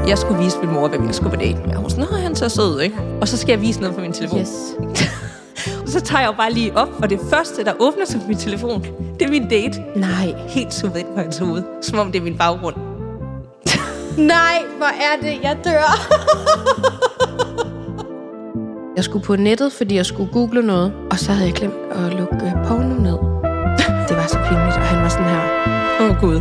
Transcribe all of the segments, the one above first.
Jeg skulle vise min mor, hvem jeg skulle på date med. Hun var sådan, han så sød, ikke? Og så skal jeg vise noget på min telefon. Yes. Og så tager jeg jo bare lige op, og det første, der åbner sig på min telefon, det er min date. Nej. Helt zoomet ind på hans hoved, som om det er min baggrund. Nej, hvor er det? Jeg dør. Jeg skulle på nettet, fordi jeg skulle google noget, og så havde jeg glemt at lukke porno ned. Det var så pinligt, og han var sådan her. Gud.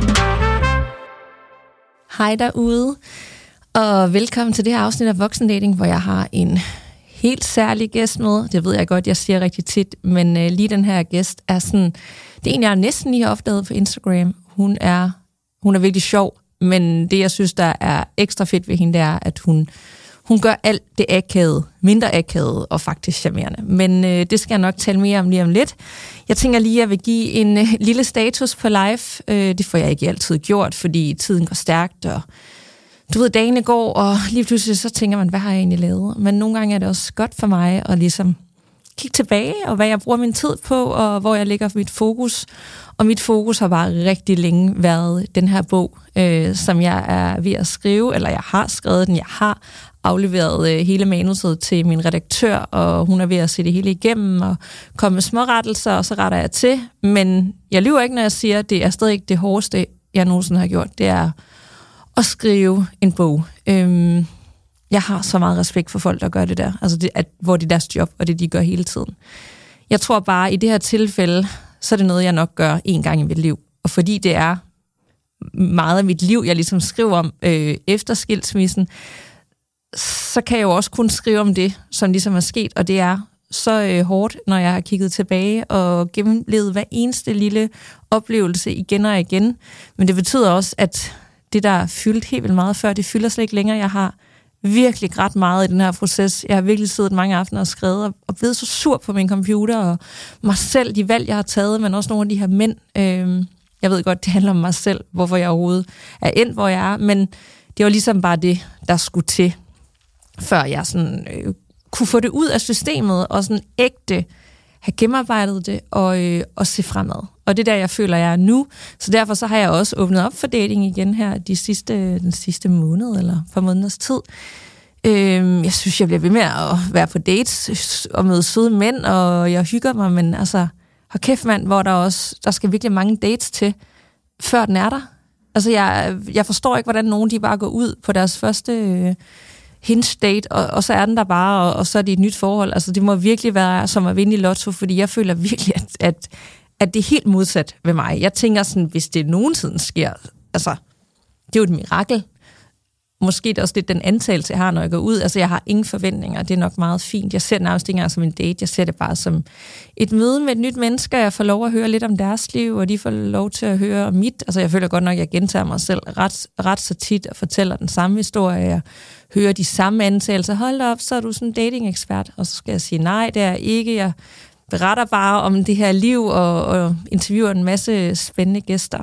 Hej derude, og velkommen til det her afsnit af Voksendating, hvor jeg har en helt særlig gæst med. Det ved jeg godt, jeg siger rigtig tit, men lige den her gæst er sådan... Det er en, jeg næsten lige har opdaget på Instagram. Hun er virkelig sjov, men det, jeg synes, der er ekstra fedt ved hende, det er, at hun gør alt det akavede, mindre akavet og faktisk charmerende. Men det skal jeg nok tale mere om lige om lidt. Jeg tænker lige, at jeg vil give en lille status på live. Det får jeg ikke altid gjort, fordi tiden går stærkt, og du ved, dagene går, og lige pludselig så tænker man, hvad har jeg egentlig lavet? Men nogle gange er det også godt for mig at ligesom kigge tilbage, og hvad jeg bruger min tid på, og hvor jeg lægger mit fokus. Og mit fokus har bare rigtig længe været den her bog, som jeg er ved at skrive, eller jeg har skrevet den, jeg har afleveret hele manuset til min redaktør, og hun er ved at se det hele igennem, og komme med små rettelser, og så retter jeg til. Men jeg lyver ikke, når jeg siger, at det er stadig ikke det hårdeste, jeg nogensinde har gjort. Det er at skrive en bog. Jeg har så meget respekt for folk, der gør det der. Altså hvor det er deres job, og det de gør hele tiden. Jeg tror bare, i det her tilfælde, så er det noget, jeg nok gør en gang i mit liv. Og fordi det er meget af mit liv, jeg ligesom skriver om efter skilsmissen, så kan jeg jo også kun skrive om det, som ligesom er sket. Og det er så hårdt, når jeg har kigget tilbage og gennemlevet hver eneste lille oplevelse igen og igen. Men det betyder også, at det, der fyldt helt vildt meget før, det fylder slet ikke længere. Jeg har virkelig ret meget i den her proces. Jeg har virkelig siddet mange aftener og skrevet, og blevet så sur på min computer, og mig selv, de valg, jeg har taget, men også nogle af de her mænd. Jeg ved godt, det handler om mig selv, hvorfor jeg overhovedet er endt, hvor jeg er, men det var ligesom bare det, der skulle til, før jeg sådan, kunne få det ud af systemet, og sådan ægte have gennemarbejdet det, og se fremad. Og det er der, jeg føler, jeg er nu. Så derfor så har jeg også åbnet op for dating igen her den sidste måned, eller for måneders tid. Jeg synes, jeg bliver ved med at være på dates, og møde søde mænd, og jeg hygger mig, men altså, hold kæft mand, hvor der skal virkelig mange dates til, før den er der. Altså, jeg forstår ikke, hvordan nogen de bare går ud på deres første hinge-date, og så er den der bare, og så er det et nyt forhold. Altså, det må virkelig være som at vinde i lotto, fordi jeg føler virkelig, at det er helt modsat ved mig. Jeg tænker sådan, hvis det nogensinde sker, altså, det er jo et mirakel. Måske det er også lidt den antagelse, jeg har, når jeg går ud. Altså, jeg har ingen forventninger, det er nok meget fint. Jeg ser det nærmest ikke engang som en date, jeg ser det bare som et møde med et nyt menneske, jeg får lov at høre lidt om deres liv, og de får lov til at høre om mit. Altså, jeg føler godt nok, at jeg gentager mig selv ret så tit, og fortæller den samme historie, jeg hører de samme antagelser. Hold op, så er du sådan en dating-ekspert, og så skal jeg sige, nej, det er ikke. Jeg beretter bare om det her liv, og interviewer en masse spændende gæster.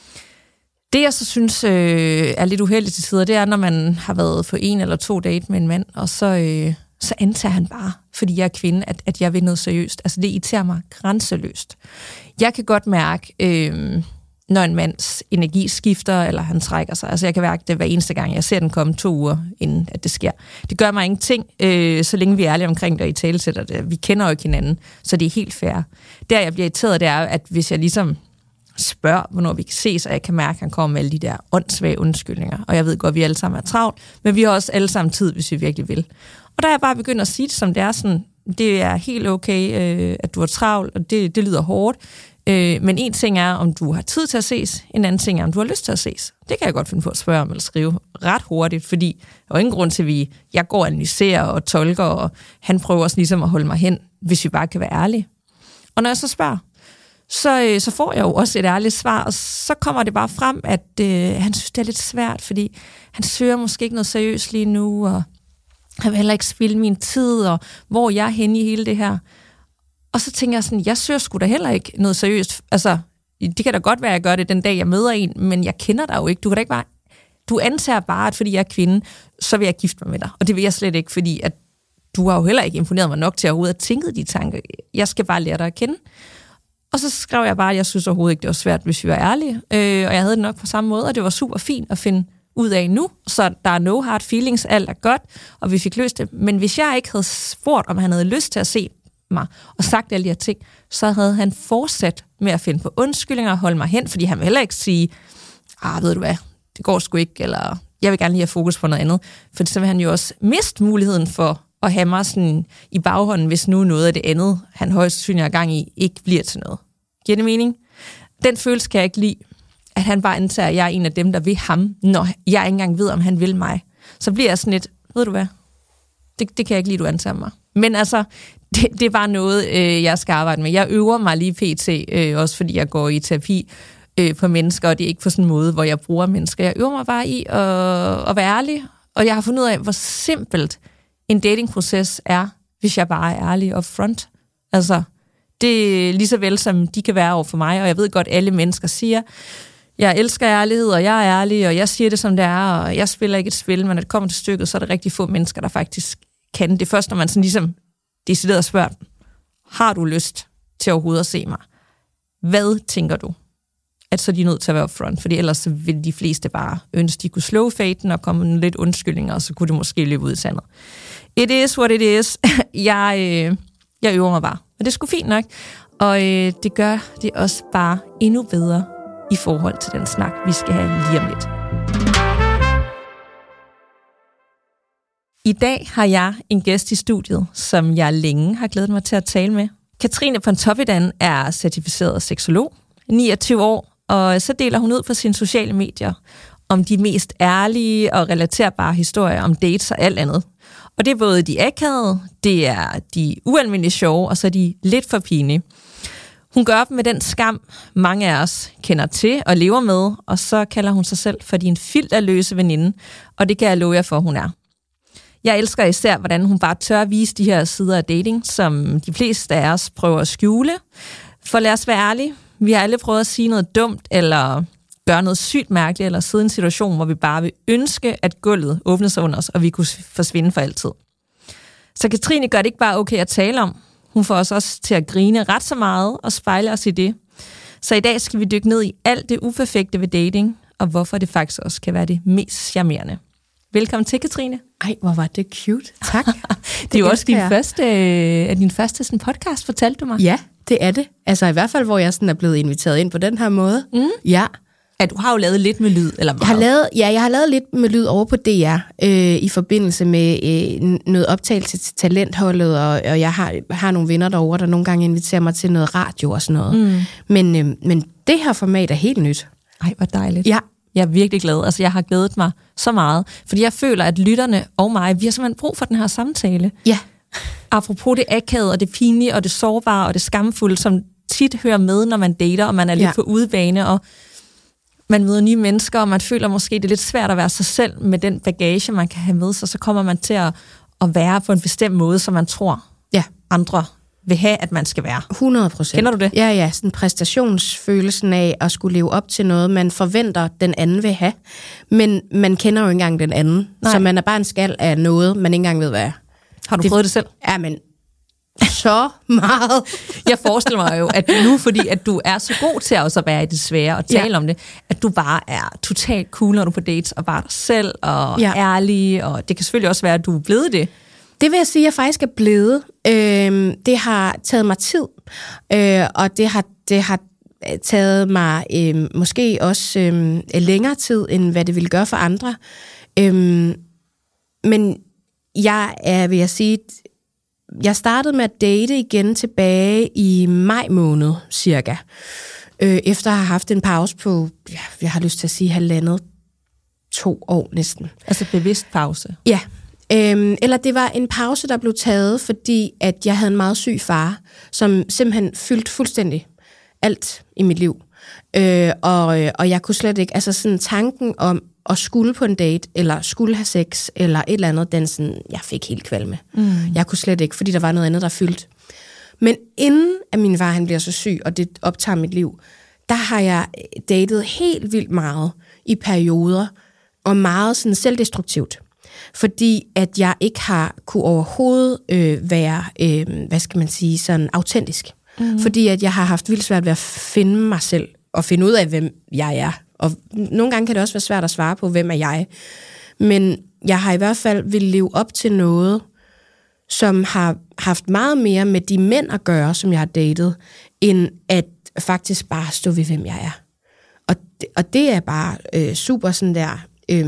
Det, jeg så synes er lidt uheldigt til tider, det er, når man har været på 1 eller 2 date med en mand, og så antager han bare, fordi jeg er kvinde, at jeg vil noget seriøst. Altså, det irriterer mig grænseløst. Jeg kan godt mærke, når en mands energi skifter, eller han trækker sig. Altså, jeg kan mærke det hver eneste gang. Jeg ser den komme 2 uger, inden at det sker. Det gør mig ingenting, så længe vi er ærlige omkring det og i talesætter det. Vi kender jo ikke hinanden, så det er helt fair. Der, jeg bliver irriteret, det er, at hvis jeg ligesom spørger, hvornår vi kan ses, og jeg kan mærke, at han kommer med alle de der åndssvage undskyldninger. Og jeg ved godt, at vi alle sammen er travlt, men vi har også alle sammen tid, hvis vi virkelig vil. Og der er jeg bare begyndt at sige det, som det er sådan, det er helt okay, at du er travlt, og det lyder hårdt. Men en ting er, om du har tid til at ses, en anden ting er, om du har lyst til at ses. Det kan jeg godt finde på at spørge om eller skrive ret hurtigt, fordi der er ingen grund til, at jeg går og analyserer og tolker, og han prøver også ligesom at holde mig hen, hvis vi bare kan være ærlige. Og når jeg så spørger, så får jeg jo også et ærligt svar, og så kommer det bare frem, at han synes, det er lidt svært, fordi han søger måske ikke noget seriøst lige nu, og han vil heller ikke spilde min tid, og hvor jeg er henne i hele det her. Og så tænker jeg sådan, jeg søger sgu da heller ikke noget seriøst. Altså, det kan da godt være, at jeg gør det den dag, jeg møder en, men jeg kender dig jo ikke. Du antager bare, at fordi jeg er kvinde, så vil jeg gifte mig med dig. Og det vil jeg slet ikke, fordi at du har jo heller ikke imponeret mig nok til at overhovedet at tænke de tanker. Jeg skal bare lære dig at kende. Og så skrev jeg bare, at jeg synes overhovedet ikke, det var svært, hvis vi var ærlige. Og jeg havde det nok på samme måde, og det var super fint at finde ud af nu, så der er no hard feelings, alt er godt, og vi fik løst det. Men hvis jeg ikke havde spurgt, om han havde lyst til at se mig, og sagt alle de her ting, så havde han fortsat med at finde på undskyldninger og holde mig hen, fordi han vil heller ikke sige, ved du hvad, det går sgu ikke, eller jeg vil gerne lige have fokus på noget andet. For så vil han jo også miste muligheden for at have mig sådan i baghånden, hvis nu noget af det andet, han højst sandsynligt er gang i, ikke bliver til noget. Giver det mening? Den følelse kan jeg ikke lide, at han bare antager, at jeg er en af dem, der vil ham, når jeg ikke engang ved, om han vil mig. Så bliver jeg sådan lidt, ved du hvad, det kan jeg ikke lide, du antager mig. Men altså, det er bare noget, jeg skal arbejde med. Jeg øver mig lige pt, også fordi jeg går i terapi på mennesker, og det er ikke på sådan en måde, hvor jeg bruger mennesker. Jeg øver mig bare i at være ærlig, og jeg har fundet ud af, hvor simpelt en datingproces er, hvis jeg bare er ærlig upfront. Altså, det er lige så vel, som de kan være over for mig, og jeg ved godt, alle mennesker siger, jeg elsker ærlighed, og jeg er ærlig, og jeg siger det, som det er, og jeg spiller ikke et spil, men når det kommer til stykket, så er det rigtig få mennesker, der faktisk kan. Det er først, når man sådan ligesom decideret spørger dem, har du lyst til overhovedet at se mig? Hvad tænker du? At så er de nødt til at være upfront, fordi ellers så vil de fleste bare ønske, de kunne slå faten og komme med lidt undskyldninger, og så kunne det måske løbe ud i sandet. It is what it is. Jeg øver mig bare. Men det er sgu fint nok. Og det gør det også bare endnu bedre i forhold til den snak, vi skal have lige om lidt. I dag har jeg en gæst i studiet, som jeg længe har glædet mig til at tale med. Katrine Pontoppidan er certificeret seksolog, 29 år, og så deler hun ud på sine sociale medier om de mest ærlige og relaterbare historier om dates og alt andet. Og det er både de akavede, det er de ualmindelige sjove, og så er de lidt for pinlige. Hun gør op med den skam, mange af os kender til og lever med, og så kalder hun sig selv for din filterløse veninde, og det kan jeg love jer for, hun er. Jeg elsker især, hvordan hun bare tør at vise de her sider af dating, som de fleste af os prøver at skjule. For lad os være ærlige, vi har alle prøvet at sige noget dumt, eller gøre noget sygt mærkeligt, eller sidde i en situation, hvor vi bare vil ønske, at gulvet åbner sig under os, og vi kunne forsvinde for altid. Så Katrine gør det ikke bare okay at tale om. Hun får os også til at grine ret så meget og spejle os i det. Så i dag skal vi dykke ned i alt det uperfekte ved dating, og hvorfor det faktisk også kan være det mest charmerende. Velkommen til, Katrine. Ej, hvor var det cute. Tak. Det er jo også din første sådan podcast, fortalte du mig. Ja, det er det. Altså i hvert fald, hvor jeg sådan er blevet inviteret ind på den her måde. Mm. Ja. At du har jo lavet lidt med lyd, eller hvad? Jeg har lavet lidt med lyd over på DR, i forbindelse med noget optagelse til Talentholdet, og jeg har nogle venner derovre, der nogle gange inviterer mig til noget radio og sådan noget. Men det her format er helt nyt. Ej, hvor dejligt. Ja. Jeg er virkelig glad. Altså, jeg har glædet mig så meget, fordi jeg føler, at lytterne og mig, vi har simpelthen brug for den her samtale. Ja. Apropos det akavede, og det pinlige, og det sårbare, og det skamfulde, som tit hører med, når man dater, og man er lidt på udebane, og man møder nye mennesker, og man føler måske, det er lidt svært at være sig selv med den bagage, man kan have med sig, så kommer man til at være på en bestemt måde, som man tror, andre vil have, at man skal være. 100%. Kender du det? Ja, sådan præstationsfølelsen af at skulle leve op til noget, man forventer, den anden vil have, men man kender jo ikke engang den anden, så man er bare en skal af noget, man ikke engang ved, hvad er. Har du prøvet det selv? Ja, men så meget. Jeg forestiller mig jo, at nu, fordi at du er så god til også at være i det svære og tale om det, at du bare er totalt cool, når du er på dates, og bare dig selv, og ærlig, og det kan selvfølgelig også være, at du er blevet det. Det vil jeg sige, at jeg faktisk er blevet. Det har taget mig tid, og det har taget mig måske også længere tid, end hvad det ville gøre for andre. Men vil jeg sige, jeg startede med at date igen tilbage i maj måned, cirka. Efter at have haft en pause på, jeg har lyst til at sige 1,5-2 år næsten. Altså bevidst pause? Ja. Eller det var en pause, der blev taget, fordi at jeg havde en meget syg far, som simpelthen fyldte fuldstændig alt i mit liv. Og jeg kunne slet ikke, altså sådan tanken om at skulle på en date, eller skulle have sex, eller et eller andet, den sådan, jeg fik helt kvalme. Jeg kunne slet ikke, fordi der var noget andet, der fyldte. Men inden at min far, han bliver så syg, og det optager mit liv, der har jeg datet helt vildt meget i perioder, og meget sådan selvdestruktivt. Fordi at jeg ikke har kunne overhovedet være, hvad skal man sige, sådan autentisk. Fordi at jeg har haft vildt svært ved at finde mig selv, og finde ud af, hvem jeg er, Og nogle gange kan det også være svært at svare på, hvem er jeg. Men jeg har i hvert fald vil leve op til noget, som har haft meget mere med de mænd at gøre, som jeg har datet, end at faktisk bare stå ved, hvem jeg er. Og det er bare super sådan der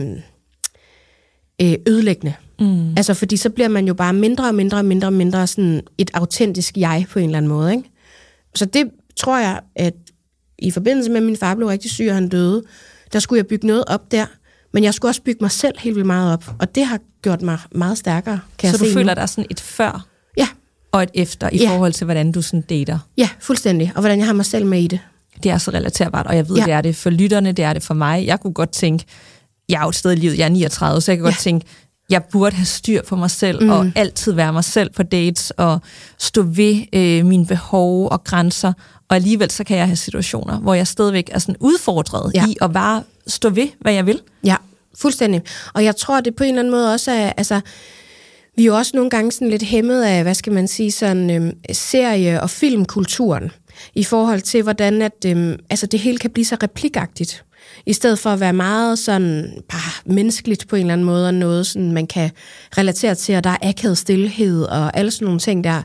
ødelæggende. Altså, fordi så bliver man jo bare mindre sådan et autentisk jeg på en eller anden måde, ikke? Så det tror jeg, at i forbindelse med, at min far blev rigtig syg, og han døde, der skulle jeg bygge noget op der, men jeg skulle også bygge mig selv helt vildt meget op, og det har gjort mig meget stærkere, kan jeg se. Så du føler, der er sådan et før og et efter, i forhold til, hvordan du sådan dater? Ja, fuldstændig, og hvordan jeg har mig selv med i det. Det er så relaterbart, og jeg ved, det er det for lytterne, det er det for mig. Jeg kunne godt tænke, jeg er jo et sted i livet, jeg er 39, så jeg kan godt tænke, jeg burde have styr på mig selv, og altid være mig selv på dates, og stå ved mine behov og grænser, og alligevel så kan jeg have situationer, hvor jeg stadigvæk er sådan udfordret i at bare stå ved, hvad jeg vil. Ja, fuldstændig. Og jeg tror, det på en eller anden måde også er, altså, vi er jo også nogle gange sådan lidt hæmmet af, hvad skal man sige, sådan serie- og filmkulturen, i forhold til, hvordan at, altså, det hele kan blive så replikagtigt. I stedet for at være meget sådan bare menneskeligt på en eller anden måde, og noget, sådan, man kan relatere til, og der er akavet stillhed, og alle sådan nogle ting der.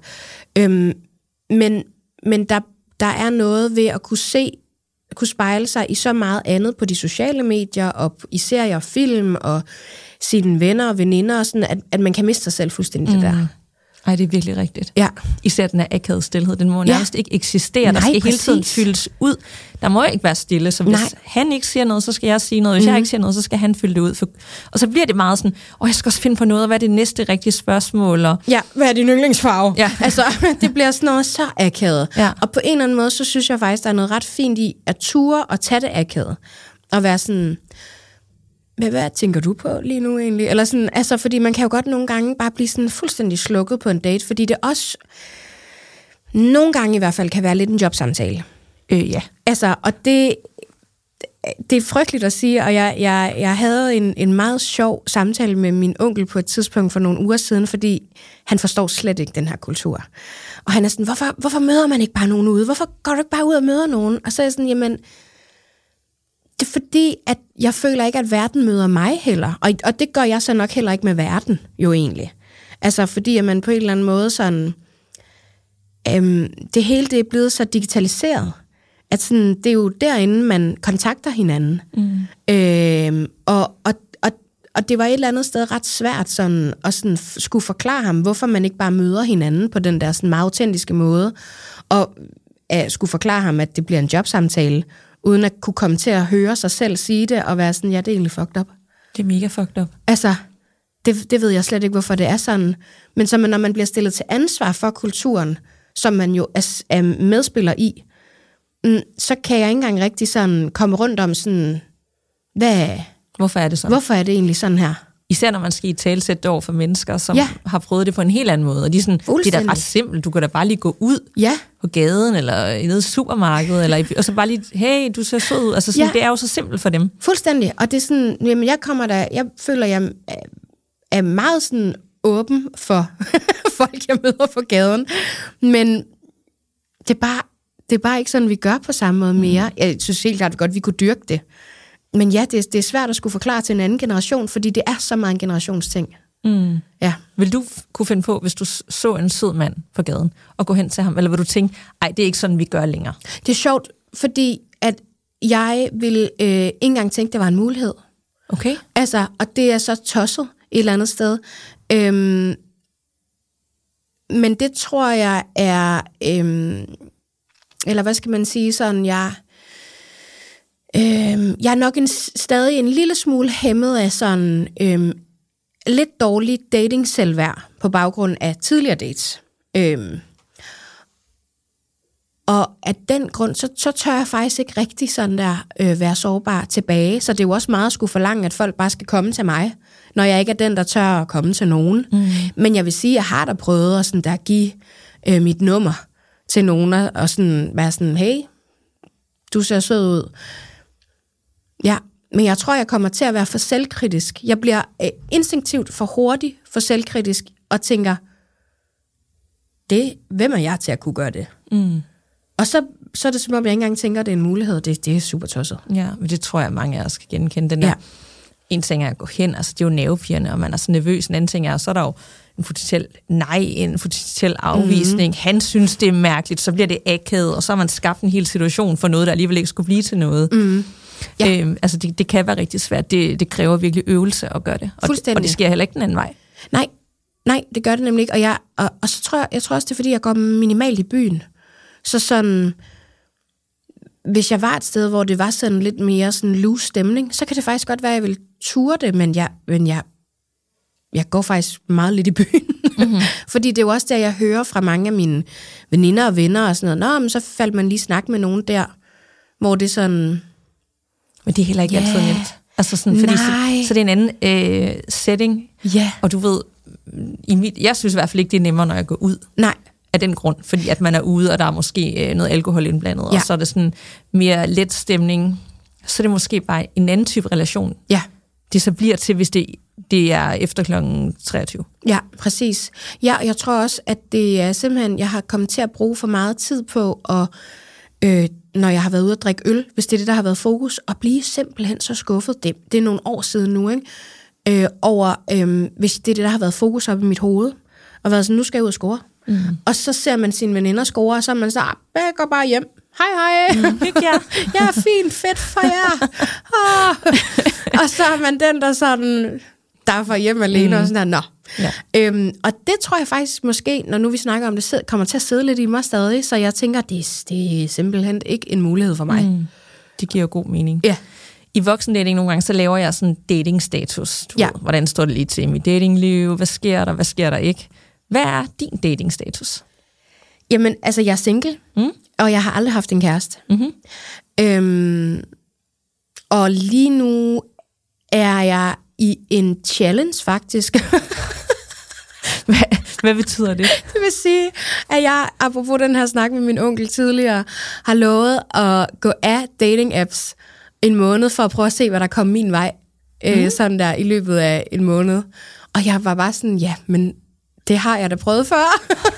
Men der er noget ved at kunne spejle sig i så meget andet på de sociale medier, og i serier og film, og sine venner og veninder, og sådan, at man kan miste sig selv fuldstændig det der. Ej, det er virkelig rigtigt. Ja. Især den her akavede stilhed, den må nærmest ikke eksistere. Der skal hele tiden fyldes ud. Der må ikke være stille, så hvis han ikke siger noget, så skal jeg sige noget. Hvis jeg ikke siger noget, så skal han fylde det ud. Og så bliver det meget sådan, jeg skal også finde på noget, og hvad er det næste rigtige spørgsmål? Og ja, hvad er din yndlingsfarve? Ja. Altså, det bliver sådan noget så akavet. Ja. Og på en eller anden måde, så synes jeg faktisk, der er noget ret fint i at ture og tage det akavet. Og være sådan, hvad tænker du på lige nu egentlig? Eller sådan, altså, fordi man kan jo godt nogle gange bare blive sådan fuldstændig slukket på en date, fordi det også nogle gange i hvert fald kan være lidt en jobsamtale. Ja. Altså, og det er frygteligt at sige, og jeg havde en meget sjov samtale med min onkel på et tidspunkt for nogle uger siden, fordi han forstår slet ikke den her kultur. Og han er sådan, hvorfor møder man ikke bare nogen ude? Hvorfor går du ikke bare ud og møder nogen? Og så er jeg sådan, jamen, det er fordi, at jeg føler ikke, at verden møder mig heller. Og det gør jeg så nok heller ikke med verden, jo egentlig. Altså, fordi at man på en eller anden måde sådan, det hele det er blevet så digitaliseret, at sådan, det er jo derinde, man kontakter hinanden. Og det var et eller andet sted ret svært sådan, at sådan, skulle forklare ham, hvorfor man ikke bare møder hinanden på den der sådan, meget autentiske måde, og skulle forklare ham, at det bliver en jobsamtale, uden at kunne komme til at høre sig selv sige det, og være sådan, ja, det er egentlig fucked up. Det er mega fucked up. Altså, det ved jeg slet ikke, hvorfor det er sådan. Men så når man bliver stillet til ansvar for kulturen, som man jo er medspiller i, så kan jeg ikke engang rigtig sådan komme rundt om sådan, hvorfor er det sådan? Hvorfor er det egentlig sådan her? Især når man skal i talsætte det over for mennesker, som har prøvet det på en helt anden måde. Og de er sådan, det er da ret simpelt. Du kan da bare lige gå ud på gaden, eller nede i supermarkedet, eller og så bare lige, hey, du ser sød ud. Altså sådan, det er jo så simpelt for dem. Fuldstændig. Og det er sådan, jamen jeg føler, jeg er meget sådan åben for folk, jeg møder på gaden. Men det er bare ikke sådan, vi gør på samme måde mere. Jeg synes helt klart godt, vi kunne dyrke det. Men ja, det er svært at skulle forklare til en anden generation, fordi det er så meget en generationsting. Ja. Vil du kunne finde på, hvis du så en sød mand på gaden, og gå hen til ham, eller vil du tænke, ej, det er ikke sådan, vi gør længere? Det er sjovt, fordi at jeg ville ikke engang tænke, det var en mulighed. Okay. Altså, og det er så tosset et eller andet sted. Men det tror jeg er, eller hvad skal man sige, sådan, jeg er nok stadig en lille smule hæmmet af sådan lidt dårlig dating-selvværd på baggrund af tidligere dates. Og af den grund, så tør jeg faktisk ikke rigtig sådan der være sårbar tilbage. Så det er jo også meget at skulle forlange, at folk bare skal komme til mig, når jeg ikke er den, der tør at komme til nogen. Men jeg vil sige, at jeg har da prøvet at sådan der give mit nummer til nogen, og sådan være sådan, hey, du ser sød ud. Ja, men jeg tror, jeg kommer til at være for selvkritisk. Jeg bliver instinktivt for hurtig, for selvkritisk, og tænker, hvem er jeg til at kunne gøre det? Og så så er det som om, jeg ikke engang tænker, at det er en mulighed. Det er super tosset. Ja, men det tror jeg, mange af os skal genkende. Den der, en ting er at gå hen, altså det er jo nervepirrende, og man er så nervøs. En anden ting er, så er der jo en potentiel afvisning. Han synes, det er mærkeligt, så bliver det akavet, og så har man skabt en hel situation for noget, der alligevel ikke skulle blive til noget. Ja. Altså det kan være rigtig svært. Det kræver virkelig øvelse at gøre det. Og det sker heller ikke den anden vej. Nej, det gør det nemlig ikke. Og så tror jeg tror også, det er fordi, jeg går minimalt i byen. Så sådan, hvis jeg var et sted, hvor det var sådan lidt mere sådan loose stemning, så kan det faktisk godt være, at jeg vil ture det, men jeg går faktisk meget lidt i byen. Fordi det er jo også der, jeg hører fra mange af mine veninder og venner og sådan noget. Men så faldt man lige snak med nogen der, hvor det sådan... Men det er heller ikke altid nemt. Altså sådan, fordi så det er en anden setting. Ja. Og du ved, jeg synes i hvert fald ikke, det er nemmere, når jeg går ud. Nej. Af den grund, fordi at man er ude, og der er måske noget alkohol indblandet, og så er det sådan mere let stemning. Så er det måske bare en anden type relation. Ja. Det så bliver til, hvis det er efter klokken 23. Ja, præcis. Ja, jeg tror også, at det er simpelthen, jeg har kommet til at bruge for meget tid på, og når jeg har været ude at drikke øl, hvis det er det, der har været fokus, og blive simpelthen så skuffet. Det er nogle år siden nu, ikke? Hvis det er det, der har været fokus op i mit hoved, og været sådan, nu skal jeg ud og score. Og så ser man sine veninder score, og så er man så, jeg går bare hjem. Hej. Hygge jer. Ja, fint, fedt for jer. Og så er man den, der sådan, der får hjem alene, og sådan der, Ja. Og det tror jeg faktisk måske, når nu vi snakker om det, kommer til at sidde lidt i mig stadig, så jeg tænker, det er simpelthen ikke en mulighed for mig. Det giver god mening. Ja. I voksendating nogle gange, så laver jeg sådan datingstatus. Ved, hvordan står det lige til i mit datingliv? Hvad sker der ikke? Hvad er din datingstatus? Jamen, altså, jeg er single, og jeg har aldrig haft en kæreste. Og lige nu er jeg i en challenge, faktisk. Hvad betyder det? Det vil sige, at jeg, apropos den her snak med min onkel tidligere, har lovet at gå af dating-apps en måned, for at prøve at se, hvad der kom min vej, sådan der i løbet af en måned. Og jeg var bare sådan, ja, men det har jeg da prøvet før.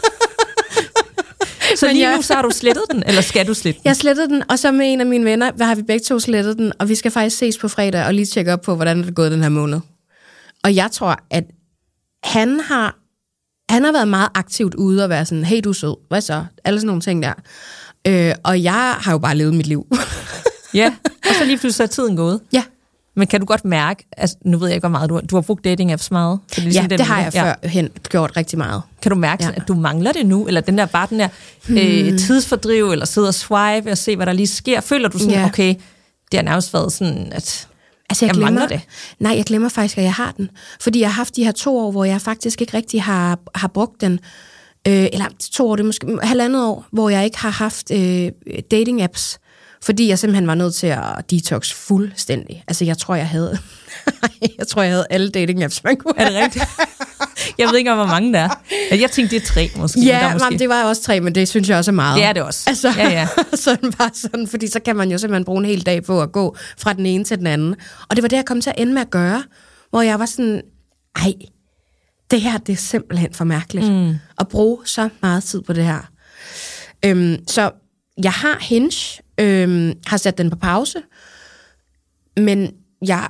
Så lige nu, så har du slettet den, eller skal du slette den? Jeg slettede den, og så med en af mine venner, har vi begge to slettet den, og vi skal faktisk ses på fredag og lige tjekke op på, hvordan det er gået den her måned. Og jeg tror, at han har været meget aktivt ude og være sådan, hey, du er sød, hvad så? Alle sådan nogle ting der. Og jeg har jo bare levet mit liv. Ja, og så lige pludselig er tiden gået. Ja. Men kan du godt mærke, altså nu ved jeg ikke, hvor meget du har brugt dating-apps meget? Det ligesom det har jeg førhen gjort rigtig meget. Kan du mærke, at du mangler det nu? Eller den der tidsfordriv, eller sidde og swipe og se, hvad der lige sker? Føler du sådan, okay, det har nærmest været sådan, at jeg mangler det? Nej, jeg glemmer faktisk, at jeg har den. Fordi jeg har haft de her 2 år, hvor jeg faktisk ikke rigtig har brugt den. Eller 2 år, det er måske 1,5 år, hvor jeg ikke har haft dating-apps. Fordi jeg simpelthen var nødt til at detox fuldstændig. Altså, jeg tror, jeg havde alle dating-apps, man kunne. Er det rigtigt? Jeg ved ikke, hvor mange der er. Jeg tænkte, det er 3 måske. Ja, måske. Det var også 3, men det synes jeg også er meget. Det er det også. Altså, sådan bare sådan, fordi så kan man jo simpelthen bruge en hel dag på at gå fra den ene til den anden. Og det var det, jeg kom til at ende med at gøre, hvor jeg var sådan, det her, det er simpelthen for mærkeligt. At bruge så meget tid på det her. Så jeg har Hinge, har sat den på pause, men jeg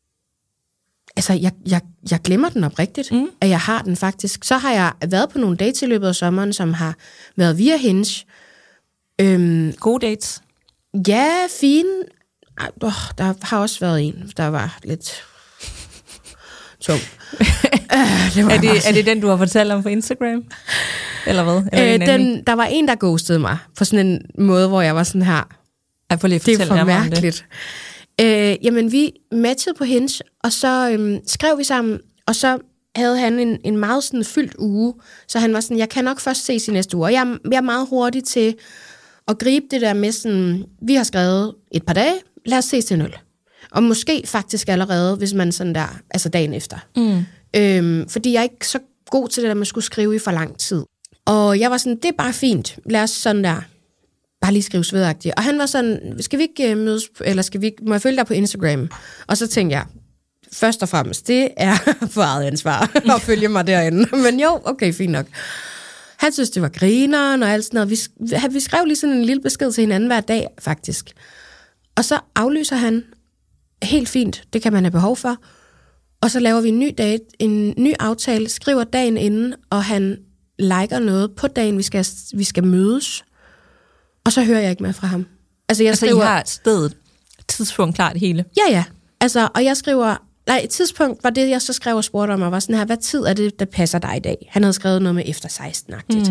glemmer den oprigtigt, at jeg har den faktisk. Så har jeg været på nogle dates i løbet af sommeren, som har været via Hinge. Gode dates? Ja, fine. Der har også været en, der var lidt tung. Er det den, du har fortalt om på Instagram? Eller hvad? Eller der var en, der ghostede mig på sådan en måde, hvor jeg var sådan her. Det er for mærkeligt. Jamen, vi matchede på Hinge, og så skrev vi sammen, og så havde han en meget sådan fyldt uge, så han var sådan, jeg kan nok først ses i næste uge, og jeg er meget hurtig til at gribe det der med sådan, vi har skrevet et par dage, lad os ses til 0. Og måske faktisk allerede, hvis man sådan der, altså dagen efter. Fordi jeg er ikke så god til det der, man skulle skrive i for lang tid. Og jeg var sådan, det er bare fint, lad os sådan der, bare lige skrive svedagtigt. Og han var sådan, skal vi ikke mødes, eller må jeg følge dig på Instagram? Og så tænkte jeg, først og fremmest, det er for eget ansvar at følge mig derinde. Men jo, okay, fint nok. Han synes, det var grineren og alt sådan noget. Vi skrev lige sådan en lille besked til hinanden hver dag, faktisk. Og så aflyser han helt fint, det kan man have behov for. Og så laver vi en ny date, en ny aftale, skriver dagen inden, og han liker noget på dagen, vi skal mødes. Og så hører jeg ikke mere fra ham. Jeg skriver, I har stedet, tidspunkt klart hele? Ja. Og jeg skriver... Nej, et tidspunkt var det, jeg så skrev og spurgte om, og var sådan her, hvad tid er det, der passer dig i dag? Han havde skrevet noget med efter 16-agtigt.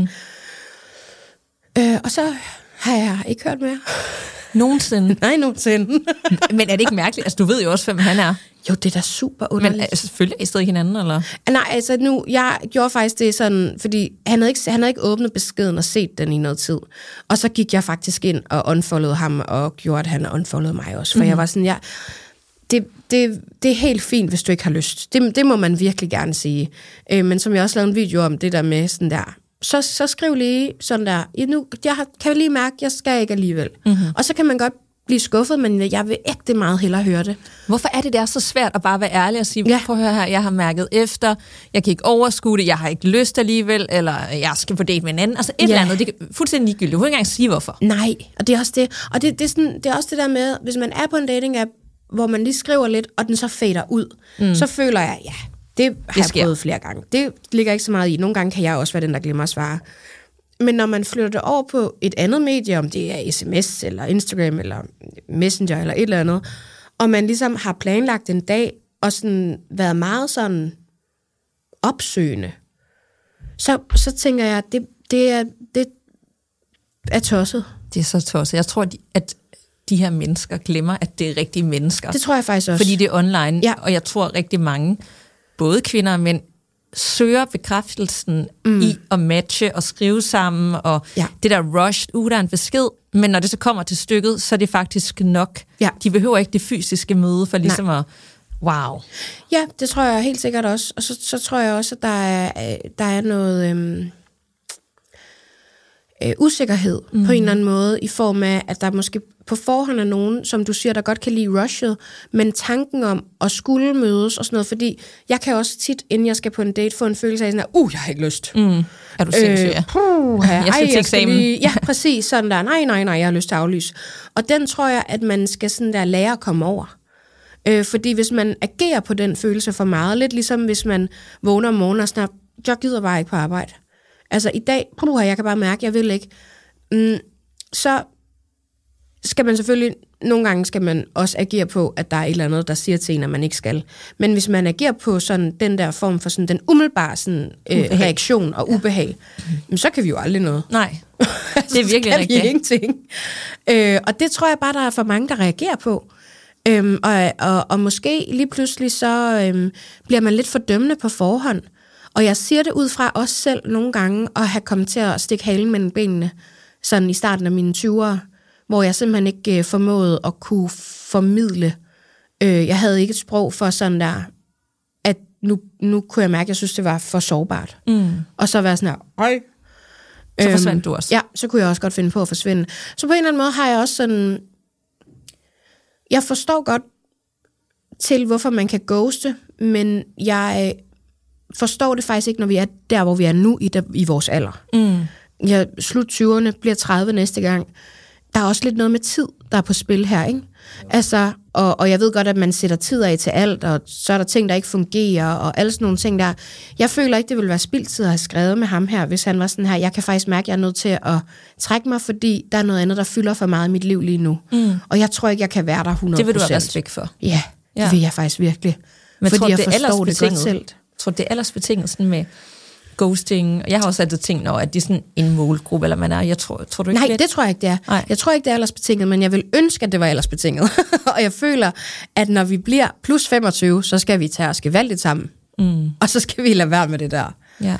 Og så har jeg ikke hørt mere. Nogensinde? Nej, nogensinde. Men er det ikke mærkeligt? Du ved jo også, hvem han er. Jo, det er da super underligt. Men selvfølgelig er I stadig hinanden, eller? Nej, jeg gjorde faktisk det sådan, fordi han havde ikke åbnet beskeden og set den i noget tid. Og så gik jeg faktisk ind og unfollowede ham, og gjorde, at han unfollowede mig også. For jeg var sådan, det er helt fint, hvis du ikke har lyst. Det må man virkelig gerne sige. Men som jeg også lavede en video om, det der med sådan der, så skriv lige sådan der, nu kan jeg lige mærke, jeg skal ikke alligevel. Og så kan man godt blive skuffet, men jeg vil ægte meget hellere høre det. Hvorfor er det så svært at bare være ærlig og sige, prøv at høre her, jeg har mærket efter, jeg kan ikke overskue det, jeg har ikke lyst alligevel, eller jeg skal på date med en anden. Altså et eller andet, det er fuldstændig ligegyldigt. Du kan ikke engang sige, hvorfor. Nej, og det er også det. Og det er også det der med, hvis man er på en dating-app, hvor man lige skriver lidt, og den så fader ud, så føler jeg, det har jeg prøvet flere gange. Det ligger ikke så meget i. Nogle gange kan jeg også være den, der glemmer at svare. Men når man flytter det over på et andet medie, om det er sms, eller Instagram, eller Messenger, eller et eller andet, og man ligesom har planlagt en dag, og sådan været meget sådan opsøgende, så tænker jeg, det er tosset. Det er så tosset. Jeg tror, at de her mennesker glemmer, at det er rigtige mennesker. Det tror jeg faktisk også. Fordi det er online, og jeg tror rigtig mange, både kvinder og mænd, søger bekræftelsen i at matche og skrive sammen, og det der rush, der er en besked, men når det så kommer til stykket, så er det faktisk nok. Ja. De behøver ikke det fysiske møde for ligesom at, wow. Ja, det tror jeg helt sikkert også. Og så tror jeg også, at der er noget usikkerhed på en eller anden måde, i form af, at der måske på forhånd er nogen, som du siger, der godt kan lide rushet, men tanken om at skulle mødes og sådan noget, fordi jeg kan også tit, inden jeg skal på en date, få en følelse af sådan, jeg har ikke lyst. Er du sindssyg? Jeg skal til eksamen. Ja, præcis, sådan der, nej, jeg har lyst til at aflyse. Og den tror jeg, at man skal sådan der lære at komme over. Fordi hvis man agerer på den følelse for meget, lidt ligesom hvis man vågner om morgenen og sådan, jeg gider bare ikke på arbejde. Altså i dag, jeg kan bare mærke, jeg vil ikke. Så skal man selvfølgelig, nogle gange skal man også agere på, at der er et eller andet, der siger til en, at man ikke skal. Men hvis man agerer på sådan den der form for sådan den umiddelbare sådan, reaktion og ubehag, så kan vi jo aldrig noget. Nej, det er virkelig rigtigt. Så ingenting. Og det tror jeg bare, der er for mange, der reagerer på. Og måske lige pludselig så bliver man lidt fordømmende på forhånd. Og jeg siger det ud fra os selv nogle gange, at have kommet til at stikke halen mellem benene, sådan i starten af mine 20'ere, hvor jeg simpelthen ikke formåede at kunne formidle. Jeg havde ikke et sprog for sådan der, at nu kunne jeg mærke, at jeg synes, det var for sårbart. Og så være sådan her, hej. Så forsvandt du også. Ja, så kunne jeg også godt finde på at forsvinde. Så på en eller anden måde har jeg også sådan, jeg forstår godt til, hvorfor man kan ghoste, men jeg forstår det faktisk ikke, når vi er der, hvor vi er nu i vores alder. Jeg slut 20'erne, bliver 30 næste gang. Der er også lidt noget med tid, der er på spil her, ikke? Altså, og jeg ved godt, at man sætter tid af til alt, og så er der ting, der ikke fungerer, og alle sådan nogle ting der. Jeg føler ikke, det ville være spildtid at have skrevet med ham her, hvis han var sådan her, jeg kan faktisk mærke, at jeg er nødt til at trække mig, fordi der er noget andet, der fylder for meget i mit liv lige nu. Og jeg tror ikke, jeg kan være der 100%. Det vil du have respekt for. Ja, det vil jeg faktisk virkelig. Men fordi tror, jeg forstår det godt selv. Jeg tror, det er aldersbetingelsen med ghosting, og jeg har også altid tænkt over, at det er sådan en målgruppe, eller man er. Jeg tror du ikke Nej, lidt? Det tror jeg ikke, det er. Nej. Jeg tror ikke, det er aldersbetinget, men jeg vil ønske, at det var aldersbetinget. Og jeg føler, at når vi bliver plus 25, så skal vi tage os gevaldigt sammen. Og så skal vi lade være med det der. Ja.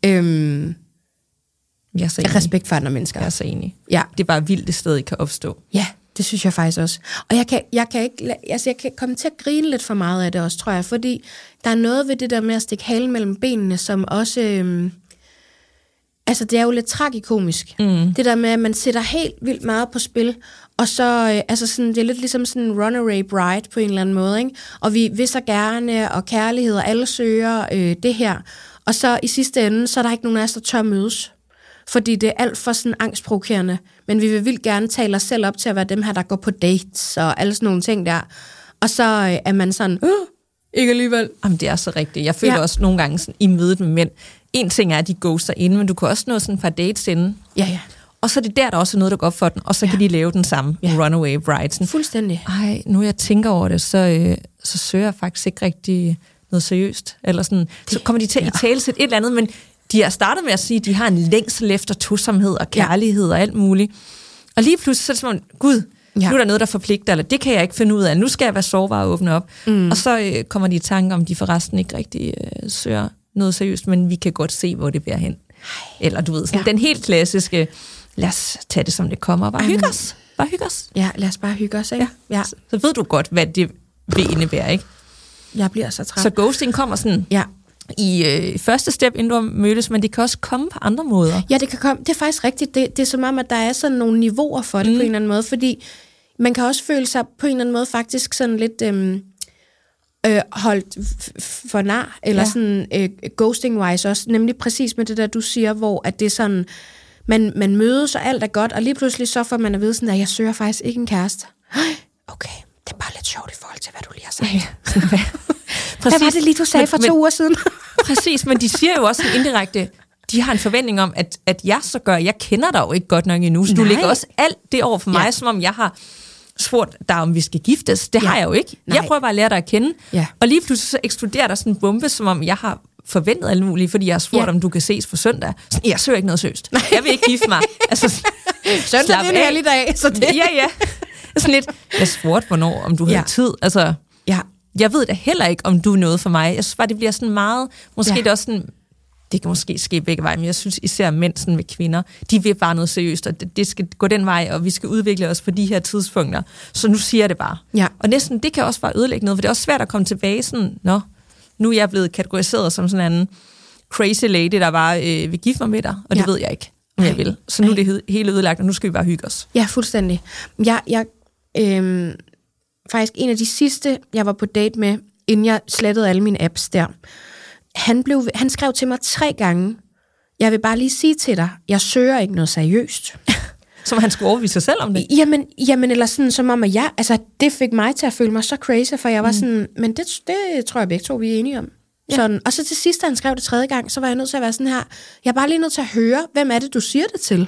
Jeg er så enig. Respekt for andre mennesker. Jeg er så enig. Ja. Det er bare vildt, det stadig kan opstå. Ja, det synes jeg faktisk også. Og jeg kan komme til at grine lidt for meget af det også, tror jeg, fordi der er noget ved det der med at stikke halen mellem benene, som også, altså det er jo lidt tragikomisk. Det der med, at man sætter helt vildt meget på spil, og så, altså sådan, det er lidt ligesom sådan en runaway bride på en eller anden måde, ikke? Og vi vil så gerne, og kærlighed, og alle søger det her. Og så i sidste ende, så er der ikke nogen af os, der tør mødes. fordi det er alt for sådan angstprovokerende. Men vi vil vildt gerne tale os selv op til at være dem her, der går på dates og alle sådan nogle ting der. Og så er man sådan, ikke alligevel. Jamen, det er så rigtigt. Jeg føler også nogle gange sådan, i mødet med mænd. En ting er, at de ghoster inde, men du kan også nå sådan et par dates inden. Ja. Og så er det der også noget, der går op for den, og så kan de lave den samme runaway bride. Fuldstændig. Ej, nu jeg tænker over det, så søger jeg faktisk ikke rigtig noget seriøst. Eller sådan, så kommer de til at italesætte et eller andet, men de har startet med at sige, at de har en længsel efter tosomhed og kærlighed og alt muligt. Og lige pludselig så er det som, Gud, nu er der noget, der forpligter, eller det kan jeg ikke finde ud af. Nu skal jeg være sårbar og åbne op. Og så kommer de i tanke om, de forresten ikke rigtig søger noget seriøst, men vi kan godt se, hvor det bliver hen. Eller du ved, sådan den helt klassiske, lad os tage det, som det kommer, og bare hygge os. Bare hygge os. Ja, lad os bare hygge os, ikke? Ja. Så ved du godt, hvad det vil indebære, ikke? Jeg bliver så træt. Så ghosting kommer sådan i første step, inden du har mødtes, men det kan også komme på andre måder. Ja, det kan komme. Det er faktisk rigtigt. Det er som om, at der er sådan nogle niveauer for det på en eller anden måde, fordi man kan også føle sig på en eller anden måde faktisk sådan lidt holdt for nar, eller sådan ghosting-wise også, nemlig præcis med det der, du siger, hvor at det er sådan, man mødes, og alt er godt, og lige pludselig så får man at vide sådan, at jeg søger faktisk ikke en kæreste. Okay, det er bare lidt sjovt i forhold til, hvad du lige har sagt. Hvad var det lige, du sagde for 2 uger siden? Præcis, men de siger jo også indirekte, de har en forventning om, at jeg så gør, jeg kender dig jo ikke godt nok endnu, så du lægger også alt det over for mig, som om jeg har spurgt dig, om vi skal giftes. Det har jeg jo ikke. Jeg prøver bare at lære dig at kende. Og lige pludselig så eksploderer der sådan en bombe, som om jeg har forventet alt muligt, fordi jeg har spurgt, om du kan ses for søndag. Jeg søger ikke noget seriøst. Jeg vil ikke gifte mig. Altså, søndag er en heldig dag, så det... Ja. Sådan lidt, jeg spurgte, hvornår, om du havde tid. Altså, jeg ved da heller ikke, om du er noget for mig. Jeg synes bare, det bliver sådan meget... Måske det også sådan... Det kan måske ske begge veje, men jeg synes især mænd sådan med kvinder, de vil bare noget seriøst, og det skal gå den vej, og vi skal udvikle os på de her tidspunkter. Så nu siger jeg det bare. Og næsten, det kan også bare ødelægge noget, for det er også svært at komme tilbage sådan, nu er jeg blevet kategoriseret som sådan en crazy lady, der bare vil gifte mig med dig, og det ved jeg ikke, om jeg vil. Så nu er det hele ødelagt, og nu skal vi bare hygge os. Ja, fuldstændig. Jeg faktisk en af de sidste, jeg var på date med, inden jeg slettede alle mine apps der, han skrev til mig 3 gange, jeg vil bare lige sige til dig, jeg søger ikke noget seriøst. Som han skulle overbevise sig selv om det? Jamen eller sådan, som om, at det fik mig til at føle mig så crazy, for jeg var sådan, men det tror jeg begge to, vi er enige om. Sådan. Og så til sidst, da han skrev det 3. gang, så var jeg nødt til at være sådan her, jeg er bare lige nødt til at høre, hvem er det, du siger det til?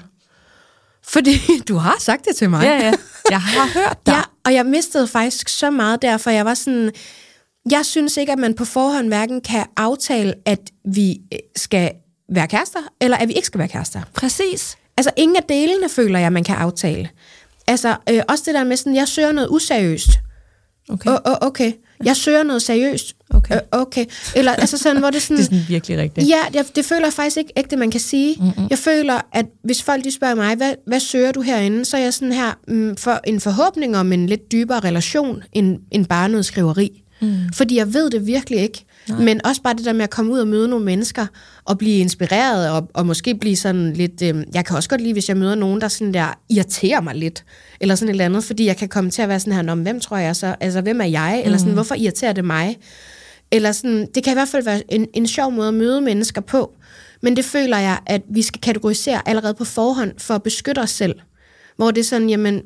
Fordi du har sagt det til mig. Ja, jeg har hørt dig. Ja, og jeg mistede faktisk så meget derfor, jeg var sådan... Jeg synes ikke, at man på forhånd hverken kan aftale, at vi skal være kærester, eller at vi ikke skal være kærester. Præcis. Altså, ingen af delene føler jeg, man kan aftale. Altså, også det der med sådan, jeg søger noget useriøst. Okay. Okay. Jeg søger noget seriøst. Okay. Eller altså sådan, hvor det sådan... Det er sådan virkelig rigtigt. Ja, det føler jeg faktisk ikke ægte, man kan sige. Jeg føler, at hvis folk de spørger mig, hvad søger du herinde, så er jeg sådan her, for en forhåbning om en lidt dybere relation, end bare noget skriveri. Fordi jeg ved det virkelig ikke. Nej. Men også bare det der med at komme ud og møde nogle mennesker, og blive inspireret, og måske blive sådan lidt... jeg kan også godt lide, hvis jeg møder nogen, der sådan der irriterer mig lidt, eller sådan et eller andet, fordi jeg kan komme til at være sådan her, hvem tror jeg så? Altså, hvem er jeg? Eller sådan, hvorfor irriterer det mig? Eller sådan, det kan i hvert fald være en sjov måde at møde mennesker på, men det føler jeg, at vi skal kategorisere allerede på forhånd, for at beskytte os selv. Hvor det er sådan, jamen,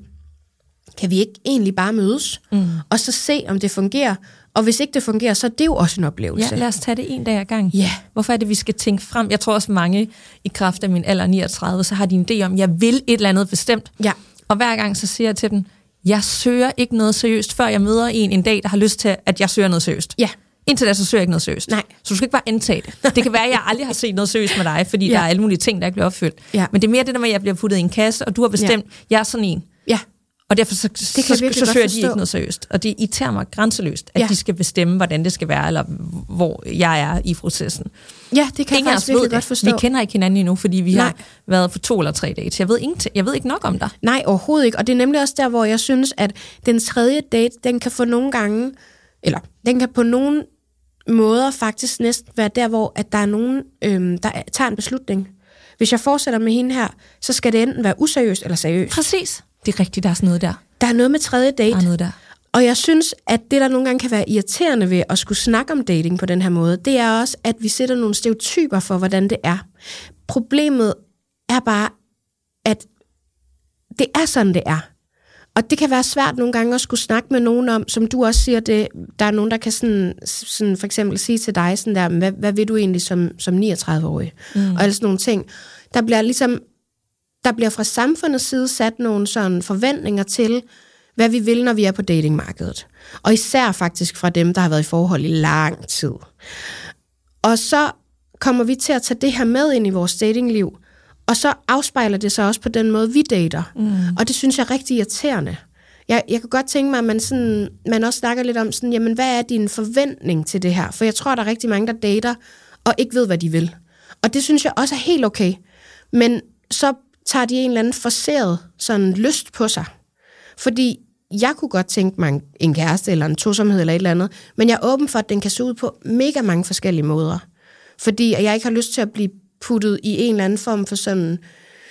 kan vi ikke egentlig bare mødes, og så se, om det fungerer? Og hvis ikke det fungerer, så er det jo også en oplevelse. Ja, lad os tage det en dag ad gang. Yeah. Hvorfor er det, vi skal tænke frem? Jeg tror også mange i kraft af min alder 39, så har de en idé om, jeg vil et eller andet bestemt. Ja. Og hver gang så siger jeg til dem, jeg søger ikke noget seriøst, før jeg møder en dag, der har lyst til, at jeg søger noget seriøst. Ja. Indtil da, så søger jeg ikke noget seriøst. Nej. Så du skal ikke bare antage det. Det kan være, at jeg aldrig har set noget seriøst med dig, fordi der er alle mulige ting, der ikke bliver opfyldt. Ja. Men det er mere det der med, at jeg bliver puttet i en kasse, og du har bestemt, jeg er sådan en. Ja. Og derfor så søger de ikke noget seriøst. Og det irriterer mig grænseløst, at de skal bestemme, hvordan det skal være, eller hvor jeg er i processen. Ja, det kan jeg faktisk virkelig godt forstå. Vi kender ikke hinanden endnu, fordi vi har været for 2 eller 3 dates. Jeg ved ikke nok om dig. Nej, overhovedet ikke. Og det er nemlig også der, hvor jeg synes, at den 3. date, den kan få nogle gange, eller den kan på nogle måder faktisk næsten være der, hvor at der er nogen, der tager en beslutning. Hvis jeg fortsætter med hende her, så skal det enten være useriøst eller seriøst. Præcis. Det er rigtigt, der er sådan noget der. Der er noget med 3. date. Der er noget der. Og jeg synes, at det, der nogle gange kan være irriterende ved at skulle snakke om dating på den her måde, det er også, at vi sætter nogle stereotyper for, hvordan det er. Problemet er bare, at det er sådan, det er. Og det kan være svært nogle gange at skulle snakke med nogen om, som du også siger, der er nogen, der kan sådan for eksempel sige til dig, sådan der, hvad vil du egentlig som 39-årig? Og alle sådan nogle ting. Der bliver fra samfundets side sat nogle sådan forventninger til, hvad vi vil, når vi er på datingmarkedet. Og især faktisk fra dem, der har været i forhold i lang tid. Og så kommer vi til at tage det her med ind i vores datingliv, og så afspejler det sig også på den måde, vi dater. Og det synes jeg er rigtig irriterende. Jeg kan godt tænke mig, at man også snakker lidt om, sådan, jamen, hvad er din forventning til det her? For jeg tror, der er rigtig mange, der dater, og ikke ved, hvad de vil. Og det synes jeg også er helt okay. Men så tager de en eller anden forceret sådan lyst på sig. Fordi jeg kunne godt tænke mig en kæreste, eller en tosomhed, eller et eller andet, men jeg er åben for, at den kan se ud på mega mange forskellige måder. Fordi jeg ikke har lyst til at blive puttet i en eller anden form for sådan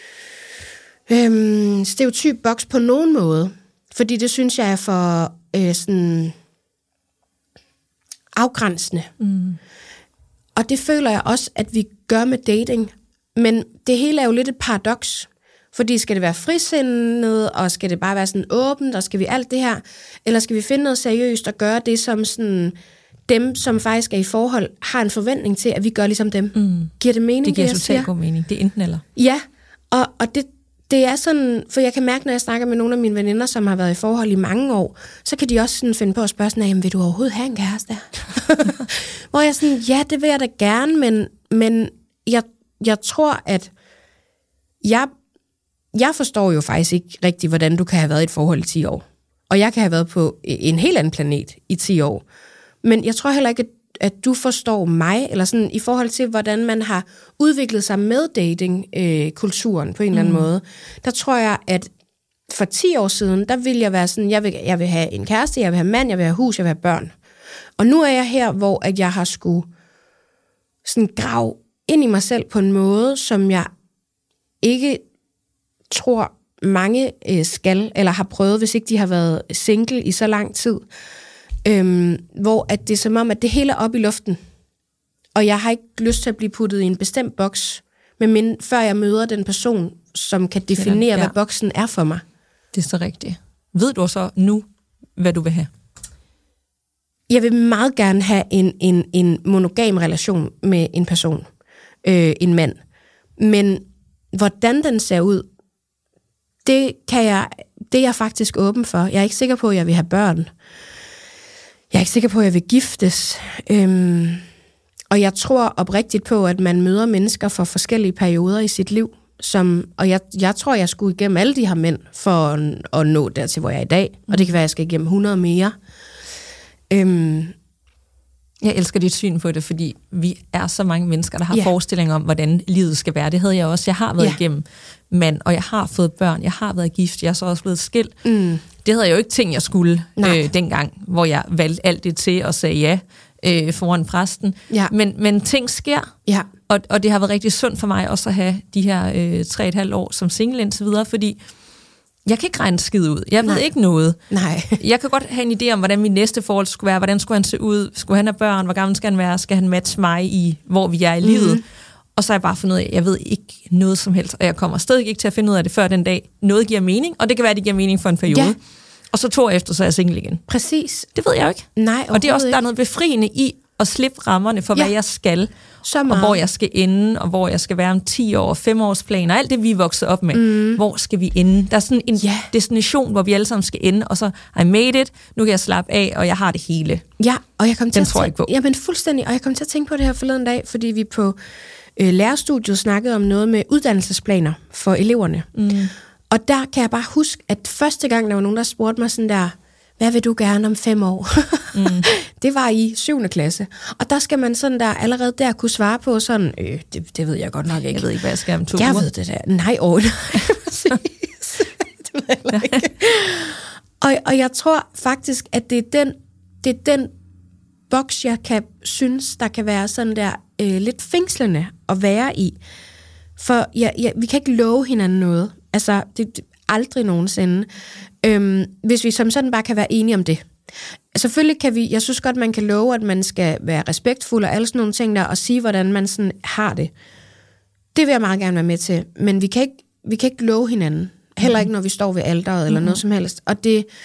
stereotyp boks på nogen måde. Fordi det synes jeg er for sådan afgrænsende. Og det føler jeg også, at vi gør med dating. Men det hele er jo lidt et paradoks. Fordi skal det være frisindet, og skal det bare være sådan åbent, og skal vi alt det her? Eller skal vi finde noget seriøst og gøre det, som sådan dem, som faktisk er i forhold, har en forventning til, at vi gør ligesom dem? Giver det mening, det giver totalt god mening. Det er enten eller. Ja, og det er sådan, for jeg kan mærke, når jeg snakker med nogle af mine veninder, som har været i forhold i mange år, så kan de også sådan finde på at spørge sådan, jamen, vil du overhovedet have en kæreste? Hvor jeg sådan, ja, det vil jeg da gerne, men jeg tror, at jeg forstår jo faktisk ikke rigtigt, hvordan du kan have været i et forhold i 10 år. Og jeg kan have været på en helt anden planet i 10 år. Men jeg tror heller ikke, at du forstår mig, eller sådan i forhold til, hvordan man har udviklet sig med dating-kulturen på en eller anden måde. Der tror jeg, at for 10 år siden, der ville jeg være sådan, jeg vil have en kæreste, jeg vil have mand, jeg vil have hus, jeg vil have børn. Og nu er jeg her, hvor at jeg har skulle sådan grave ind i mig selv på en måde, som jeg ikke tror mange skal, eller har prøvet, hvis ikke de har været single i så lang tid. Hvor at det er som om, at det hele er op i luften. Og jeg har ikke lyst til at blive puttet i en bestemt boks, før jeg møder den person, som kan definere, hvad boksen er for mig. Det er så rigtigt. Ved du så nu, hvad du vil have? Jeg vil meget gerne have en monogam relation med en person, en mand. Men hvordan den ser ud, det er jeg faktisk åben for. Jeg er ikke sikker på, at jeg vil have børn. Jeg er ikke sikker på, at jeg vil giftes. Og jeg tror oprigtigt på, at man møder mennesker for forskellige perioder i sit liv. Og jeg tror, jeg skulle igennem alle de her mænd for at nå dertil, hvor jeg er i dag. Og det kan være, at jeg skal igennem 100 mere. Jeg elsker dit syn på det, fordi vi er så mange mennesker, der har forestillinger om, hvordan livet skal være. Det havde jeg også. Jeg har været igennem mand, og jeg har fået børn. Jeg har været gift. Jeg er så også blevet skilt. Det havde jeg jo ikke tænkt, jeg skulle dengang, hvor jeg valgte alt det til og sagde ja foran præsten. Ja. Men ting sker, og det har været rigtig sundt for mig også at have de her 3,5 år som single indtil videre, fordi jeg kan ikke regne skid ud. Jeg ved ikke noget. Nej. Jeg kan godt have en idé om, hvordan min næste forhold skulle være. Hvordan skulle han se ud? Skulle han have børn? Hvor gammel skal han være? Skal han matche mig i, hvor vi er i livet? Og så har jeg bare fundet ud af, at jeg ved ikke noget som helst. Og jeg kommer stadig ikke til at finde ud af det før den dag. Noget giver mening, og det kan være, at det giver mening for en periode. Ja. Og så 2 år efter, så er jeg single igen. Præcis. Det ved jeg jo ikke. Nej, og det er også, der er noget befriende i at slippe rammerne for, hvad jeg skal. Og hvor jeg skal ende, og hvor jeg skal være om 10 år, 5 års plan, og alt det, vi er vokset op med. Hvor skal vi ende? Der er sådan en destination, hvor vi alle sammen skal ende, og så, I made it, nu kan jeg slappe af, og jeg har det hele. Ja, og jeg kom til tror jeg ikke på. Jamen fuldstændig, og jeg kom til at tænke på det her forleden dag, fordi vi på lærerstudiet snakkede om noget med uddannelsesplaner for eleverne. Og der kan jeg bare huske, at første gang, der var nogen, der spurgte mig sådan der, hvad vil du gerne om 5 år? Det var i 7. klasse. Og der skal man sådan der allerede der kunne svare på sådan, det ved jeg godt nok ikke. Jeg ved ikke, hvad jeg skal om 2 uger. Jeg ved det der. Nej, præcis. Det ved jeg ikke. Og jeg tror faktisk, at det er den boks, jeg kan synes, der kan være sådan der lidt fængslende at være i. For vi kan ikke love hinanden noget. Altså, det aldrig nogensinde. Hvis vi som sådan bare kan være enige om det. Selvfølgelig kan vi, jeg synes godt, man kan love, at man skal være respektfuld og alle sådan nogle ting der, og sige, hvordan man sådan har det. Det vil jeg meget gerne være med til, men vi kan ikke love hinanden. Heller ikke, når vi står ved alteret eller noget som helst. Og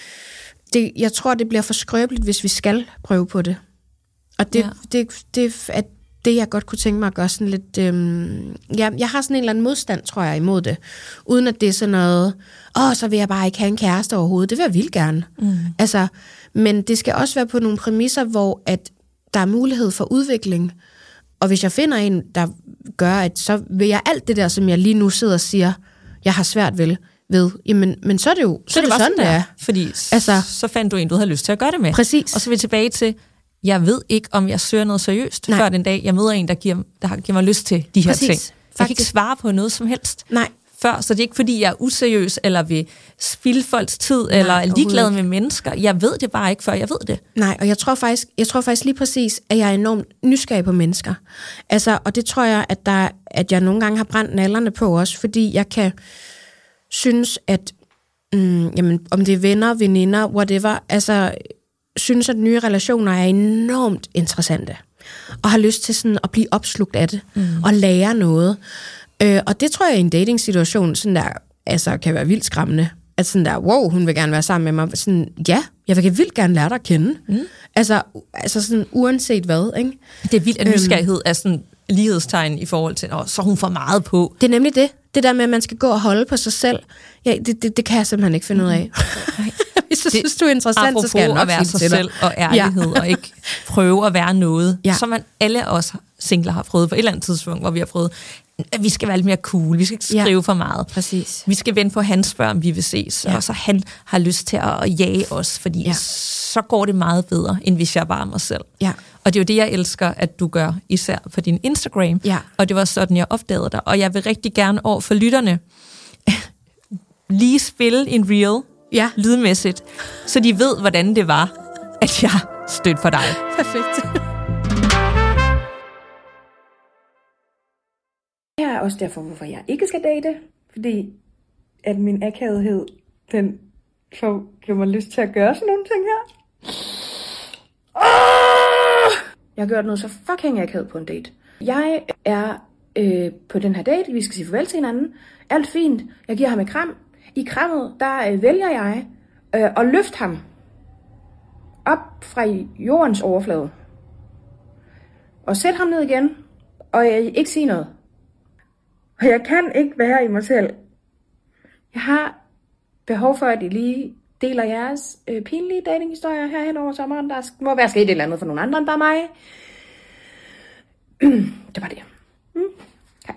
jeg tror, det bliver for skrøbeligt, hvis vi skal prøve på det. Og det er det, jeg godt kunne tænke mig at gøre sådan lidt... jeg har sådan en eller anden modstand, tror jeg, imod det. Uden at det er sådan noget... så vil jeg bare ikke have en kæreste overhovedet. Det vil jeg vildt gerne. Altså, men det skal også være på nogle præmisser, hvor at der er mulighed for udvikling. Og hvis jeg finder en, der gør, at så vil jeg alt det der, som jeg lige nu sidder og siger, jeg har svært ved, jamen, men så er det jo så er det sådan, det er. Fordi så fandt du en, du havde lyst til at gøre det med. Præcis. Og så er vi tilbage til, jeg ved ikke, om jeg søger noget seriøst, før den dag, jeg møder en, der giver mig lyst til de her ting. Jeg kan ikke svare på noget som helst. Nej. Før, så det er ikke, fordi jeg er useriøs, eller vil spilde folks tid, eller er ligeglad med mennesker. Jeg ved det bare ikke, før jeg ved det. Nej, og jeg tror faktisk lige præcis, at jeg er enormt nysgerrig på mennesker. Altså, og det tror jeg, at jeg nogle gange har brændt nallerne på også, fordi jeg kan synes, at jamen, om det er venner, veninder, whatever, altså, synes, at nye relationer er enormt interessante, og har lyst til sådan at blive opslugt af det, og lære noget. Og det tror jeg i en dating-situation sådan der, altså, kan være vildt skræmmende. At sådan der, wow, hun vil gerne være sammen med mig. Sådan, ja, jeg vil vildt gerne lære dig at kende. Altså sådan uanset hvad, ikke? Det er vildt, at nysgerrighed er sådan lighedstegn i forhold til, så hun får meget på. Det er nemlig det. Det der med, at man skal gå og holde på sig selv, ja, det kan jeg simpelthen ikke finde ud af. Hvis jeg synes, du er interessant, så skal jeg nok at være sig selv og ærlighed, og ikke prøve at være noget, som man alle os singler har prøvet på et eller andet tidspunkt, hvor vi har prøvet, at vi skal være lidt mere cool, vi skal ikke skrive for meget. Præcis. Vi skal vente på, at han spørger, om vi vil ses, og så han har lyst til at jage os, fordi så går det meget bedre, end hvis jeg var mig selv. Ja. Og det er jo det, jeg elsker, at du gør, især på din Instagram. Ja. Og det var sådan, jeg opdagede dig. Og jeg vil rigtig gerne over for lytterne lige spille en reel lydmæssigt, så de ved, hvordan det var, at jeg stødte for dig. Perfekt. Det er også derfor, hvorfor jeg ikke skal date. Fordi at min akavethed, den giver mig lyst til at gøre sådan nogle ting her. Jeg har gjort noget så fucking akavet på en date. Jeg er på den her date, vi skal sige farvel til hinanden. Alt fint. Jeg giver ham et kram. I krammet, der vælger jeg at løfte ham op fra jordens overflade. Og sætte ham ned igen. Og jeg ikke sige noget. Og jeg kan ikke være i mig selv. Jeg har behov for, at I lige deler jeres pinlige datinghistorier her hen over sommeren. Der må være sket et eller andet for nogle andre end bare mig. Det var det. Okay.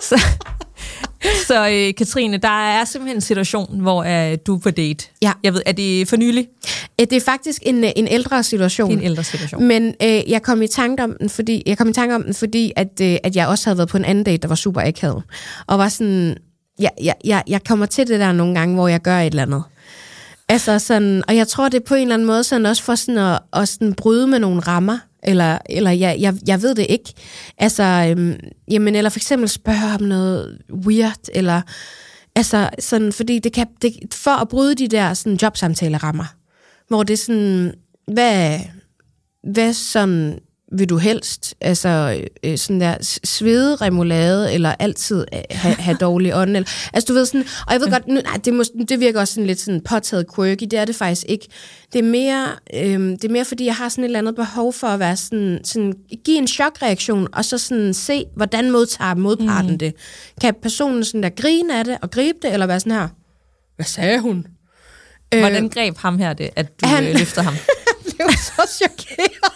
Så Katrine, der er simpelthen en situation, hvor du er på date. Ja. Jeg ved, er det for nylig? Det er faktisk en ældre situation. En ældre situation. Men jeg kom i tanke om den, fordi at jeg også havde været på en anden date, der var super akavet. Og var sådan, jeg kommer til det der nogle gange, hvor jeg gør et eller andet. Altså sådan, og jeg tror, det er på en eller anden måde sådan også for sådan at sådan bryde med nogle rammer. Eller jeg ved det ikke. Altså, eller for eksempel spørge om noget weird, eller altså sådan, fordi det for at bryde de der sådan jobsamtalerammer, hvor det er sådan, hvad sådan vil du helst, altså sådan der svede remoulade, eller altid have dårlig ånd, eller, altså du ved sådan, og jeg ved godt, det virker også sådan lidt sådan påtaget quirky, det er det faktisk ikke. Det er mere fordi, jeg har sådan et eller andet behov for at være sådan give en chokreaktion, og så sådan se, hvordan modtager modparten det. Kan personen sådan der grine af det, og gribe det, eller være sådan her, hvad sagde hun? Hvordan greb ham her det, at du løfter ham? Han blev så chokeret.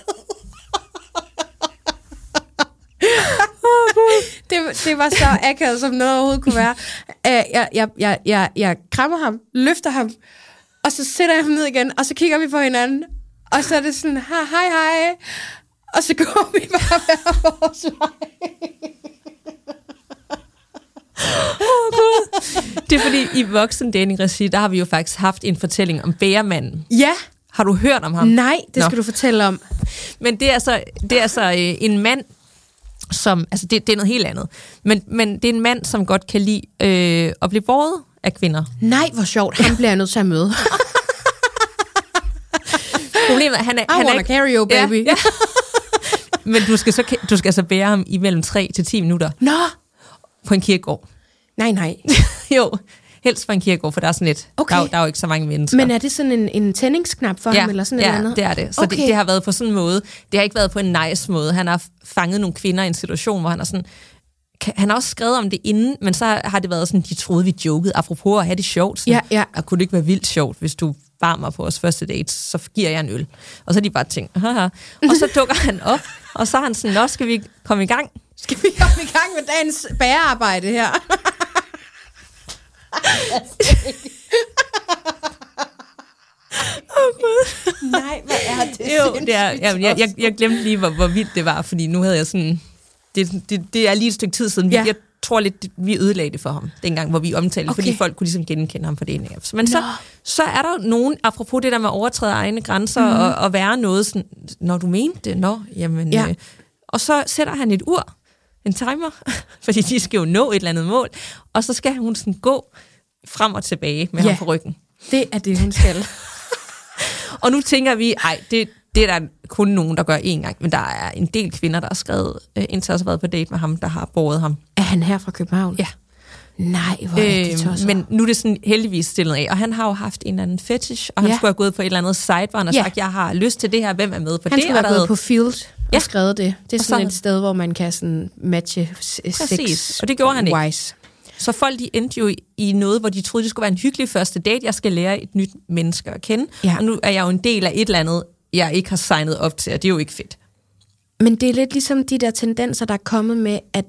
Det var så akavet, som noget overhovedet kunne være. Jeg krammer ham, løfter ham, og så sætter jeg ham ned igen, og så kigger vi på hinanden, og så er det sådan, hej, og så går vi bare hver vores vej. God. Det er fordi, i voksendating-regi, der har vi jo faktisk haft en fortælling om bæremanden. Ja. Har du hørt om ham? Nej, det skal du fortælle om. Men det er altså en mand, som, altså det er noget helt andet. Men det er en mand, som godt kan lide at blive båret af kvinder. Nej, hvor sjovt. Han bliver jeg nødt til at møde. Problemet er, han wanna carry you, baby. Ja. Men du skal altså bære ham i mellem 3 til 10 minutter. Nå! på en kirkegård. Nej. Jo, helst på en kirkegård, for der er sådan lidt, Okay. der er jo ikke så mange mennesker. Men er det sådan en tændingsknap for ham, eller sådan et eller andet? det er det. Så Okay. det har været på sådan en måde. Det har ikke været på en nice måde. Han har fanget nogle kvinder i en situation, hvor han er sådan... Han har også skrevet om det inden, men så har det været sådan, de troede, vi jokede. Apropos at have det sjovt. Sådan, Ja. Og kunne det ikke være vildt sjovt, hvis du varmer på vores første date, så giver jeg en øl. Og så har de bare tænkt, haha. Og så dukker han op, og så er han sådan, nå, skal vi komme i gang? Skal vi komme i gang med dagens bagerarbejde her? Nej, hvad er det? Jo, det er, jeg glemte lige, hvor vildt det var, fordi nu havde jeg sådan... Det er lige et stykke tid siden. Ja. Jeg tror lidt, vi ødelagde det for ham, dengang, hvor vi omtalte, okay. Fordi folk kunne ligesom genkende ham for det. Men så er der nogen, apropos det der med at overtræde egne grænser, og være noget sådan, når du mente det, jamen... Ja. Og så sætter han et ur, en timer, fordi de skal jo nå et eller andet mål, og så skal hun sådan gå frem og tilbage med ham på ryggen. Det er det, hun skal. Og nu tænker vi, det er der kun nogen, der gør én gang, men der er en del kvinder, der har skrevet, indtil også har været på date med ham, der har båret ham. Er han her fra København? Ja. Nej, hvor er det tosset. Men nu er det sådan heldigvis stillet af, og han har jo haft en eller anden fetish, og han skulle have gået på et eller andet site, hvor han har sagt, jeg har lyst til det her, hvem er med på han det? Han skulle have gået på Field og skrevet det. Det er og sådan et sted, hvor man kan sådan matche sex. Og det gjorde han ikke. Wise. Så folk de endte jo i noget, hvor de troede, det skulle være en hyggelig første date. Jeg skal lære et nyt menneske at kende. Ja. Og nu er jeg jo en del af et eller andet, jeg ikke har signet op til, og det er jo ikke fedt. Men det er lidt ligesom de der tendenser, der er kommet med, at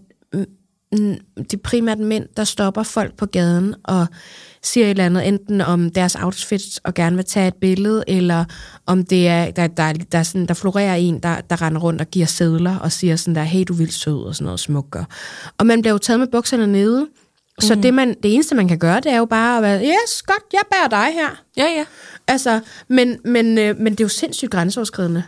det er primært mænd, der stopper folk på gaden og siger et eller andet, enten om deres outfits og gerne vil tage et billede, eller om det er, der florerer en, der render rundt og giver sedler og siger sådan der, hey, du er vildt sød og sådan noget smukker. Og man bliver jo taget med bukserne nede, så det eneste, man kan gøre, det er jo bare at være, yes, godt, jeg bærer dig her. Ja. Altså, men det er jo sindssygt grænseoverskridende.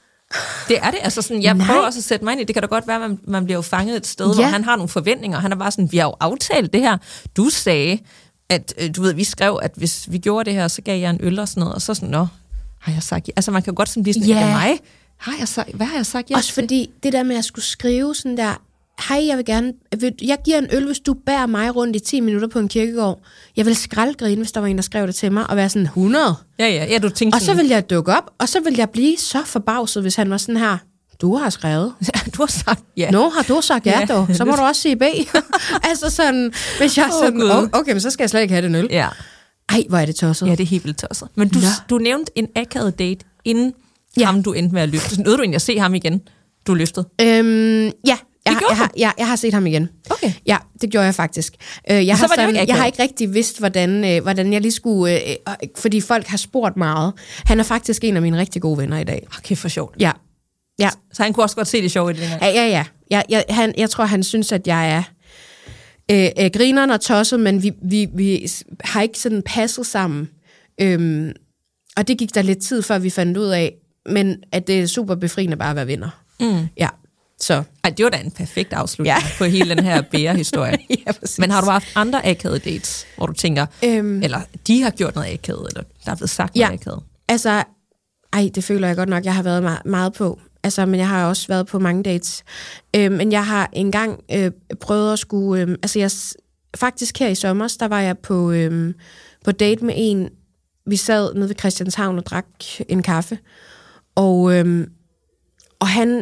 Det er det. Altså sådan, jeg prøver også at sætte mig ind i, det kan da godt være, at man bliver jo fanget et sted, hvor han har nogle forventninger. Han er bare sådan, vi har jo aftalt det her. Du sagde, at du ved, vi skrev, at hvis vi gjorde det her, så gav jeg en øl og sådan noget, og så sådan, har jeg sagt, altså man kan godt sådan blive sådan, ikke af mig. Hvad har jeg sagt? Også fordi det der med at skulle skrive sådan der, hej, jeg giver en øl, hvis du bærer mig rundt i 10 minutter på en kirkegård. Jeg vil skraldgrine, hvis der var en, der skrev det til mig, og være sådan 100. Ja, du tænkte. Og så vil jeg dukke op, og så vil jeg blive så forbavset, hvis han var sådan her, du har skrevet. Du har sagt ja. Nå, har du sagt ja, dog? Så må du også sige B. Altså sådan, hvis jeg sådan, okay, men så skal jeg slet ikke have den øl. Ja. Ej, hvor er det tosset. Ja, det er helt vildt tosset. Men du nævnte en akavet date, inden ham du endte med at løfte. Så nåede du egentlig at se ham igen, du løftede? Ja. Jeg har set ham igen. Okay. Ja, det gjorde jeg faktisk. Jeg har ikke rigtig vidst, hvordan jeg lige skulle... fordi folk har spurgt meget. Han er faktisk en af mine rigtig gode venner i dag. Okay, for sjovt. Ja. Så han kunne også godt se det sjovt i det her. Ja. Jeg tror, han synes, at jeg er grineren og tosset, men vi har ikke sådan passet sammen. Og det gik der lidt tid, før vi fandt ud af, men at det er super befriende bare at være venner. Ja. Så. Ej, det var da en perfekt afslutning på hele den her bærehistorie. Ja, præcis. Men har du haft andre akavede dates, hvor du tænker, eller de har gjort noget akavet, eller der er blevet sagt noget akavet? Altså, det føler jeg godt nok, jeg har været meget på. Altså, men jeg har også været på mange dates. Men jeg har engang prøvet at skulle... faktisk her i sommer, der var jeg på date med en. Vi sad nede ved Christianshavn og drak en kaffe. Og han...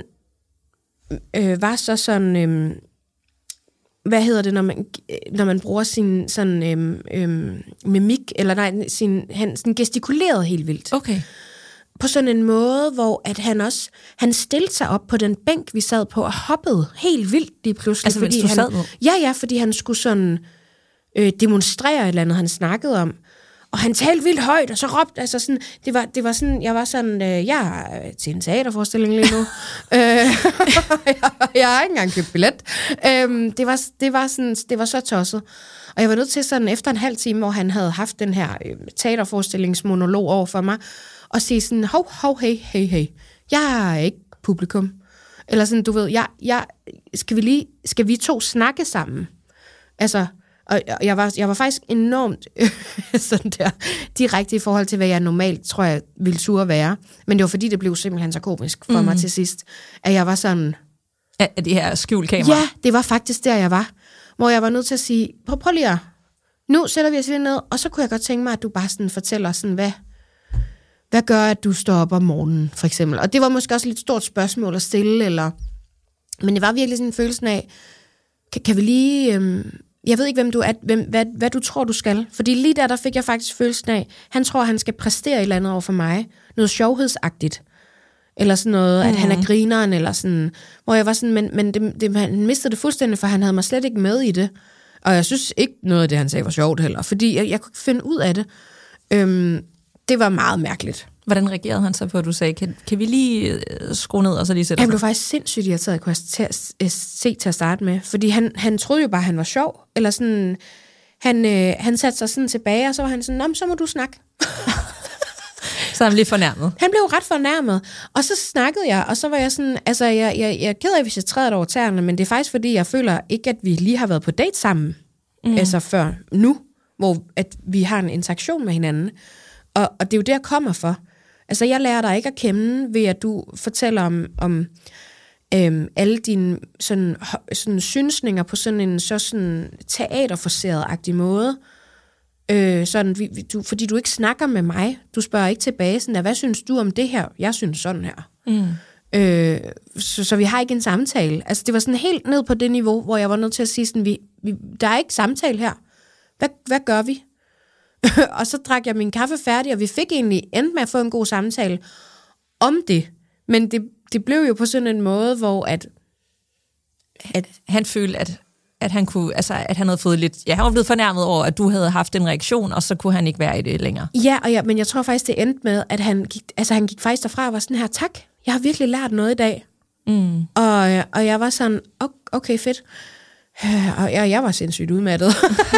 var så sådan, hvad hedder det, når man bruger sin sådan mimik, eller nej, han sådan gestikulerede helt vildt. Okay. På sådan en måde, hvor at han stillede sig op på den bænk, vi sad på, og hoppede helt vildt lige pludselig. Altså, fordi han sad på? Ja, fordi han skulle sådan demonstrere et eller andet, han snakkede om. Og han talte vildt højt, og så råbte, altså sådan, det var sådan, jeg var sådan, jeg er til en teaterforestilling lige nu. Jeg har ikke engang købt billet. Det var så tosset. Og jeg var nødt til sådan, efter en halv time, hvor han havde haft den her teaterforestillingsmonolog over for mig, og sige sådan, hov, hey, jeg er ikke publikum. Eller sådan, du ved, skal vi to snakke sammen? Altså... Og jeg var faktisk enormt sådan der direkte i forhold til, hvad jeg normalt, tror jeg, ville sure være. Men det var fordi, det blev simpelthen så komisk for mig til sidst, at jeg var sådan... Af det her skjult kamera? Ja, det var faktisk der, jeg var. hvor jeg var nødt til at sige, prøv lige at, nu sætter vi os lige ned, og så kunne jeg godt tænke mig, at du bare sådan fortæller sådan, hvad gør, at du står op om morgenen, for eksempel. Og det var måske også et lidt stort spørgsmål at stille, men det var virkelig sådan en følelse af, kan vi lige, jeg ved ikke, hvem du er, hvad du tror, du skal. Fordi lige der fik jeg faktisk følelsen af, han tror, han skal præstere et eller andet over for mig. Noget sjovhedsagtigt. Eller sådan noget, at han er grineren, eller sådan. Hvor jeg var sådan, men han mistede det fuldstændig, for han havde mig slet ikke med i det. Og jeg synes ikke noget af det, han sagde, var sjovt heller. Fordi jeg kunne ikke finde ud af det. Det var meget mærkeligt. Hvordan reagerede han så på, at du sagde, kan vi lige skrue ned, og så lige sætte Han blev faktisk sindssygt irriteret, kunne jeg se til at starte med. Fordi han troede jo bare, at han var sjov. Eller sådan, han satte sig sådan tilbage, og så var han sådan, nå, så må du snakke. Så han blev fornærmet. Han blev ret fornærmet. Og så snakkede jeg, og så var jeg sådan, altså jeg er ked af, hvis jeg træder over tæerne, men det er faktisk, fordi jeg føler ikke, at vi lige har været på date sammen. Altså før nu, hvor at vi har en interaktion med hinanden. Og det er jo det, jeg kommer for. Altså, jeg lærer dig ikke at kende, ved at du fortæller om alle dine sådan synsninger på sådan en sådan teaterforseret-agtig måde. Fordi du ikke snakker med mig. Du spørger ikke tilbage sådan, hvad synes du om det her? Jeg synes sådan her. Så vi har ikke en samtale. Altså, det var sådan helt ned på det niveau, hvor jeg var nødt til at sige sådan, der er ikke samtale her. Hvad gør vi? Og så drak jeg min kaffe færdig, og vi fik egentlig endt med at få en god samtale om det. Men det blev jo på sådan en måde, hvor at han følte, at han kunne, altså at han havde fået lidt, han var blevet fornærmet over, at du havde haft en reaktion, og så kunne han ikke være i det længere. Ja, men jeg tror faktisk, det endte med, at han gik faktisk derfra og var sådan her, tak, jeg har virkelig lært noget i dag. Og jeg var sådan, okay, fedt. Og jeg var sindssygt udmattet.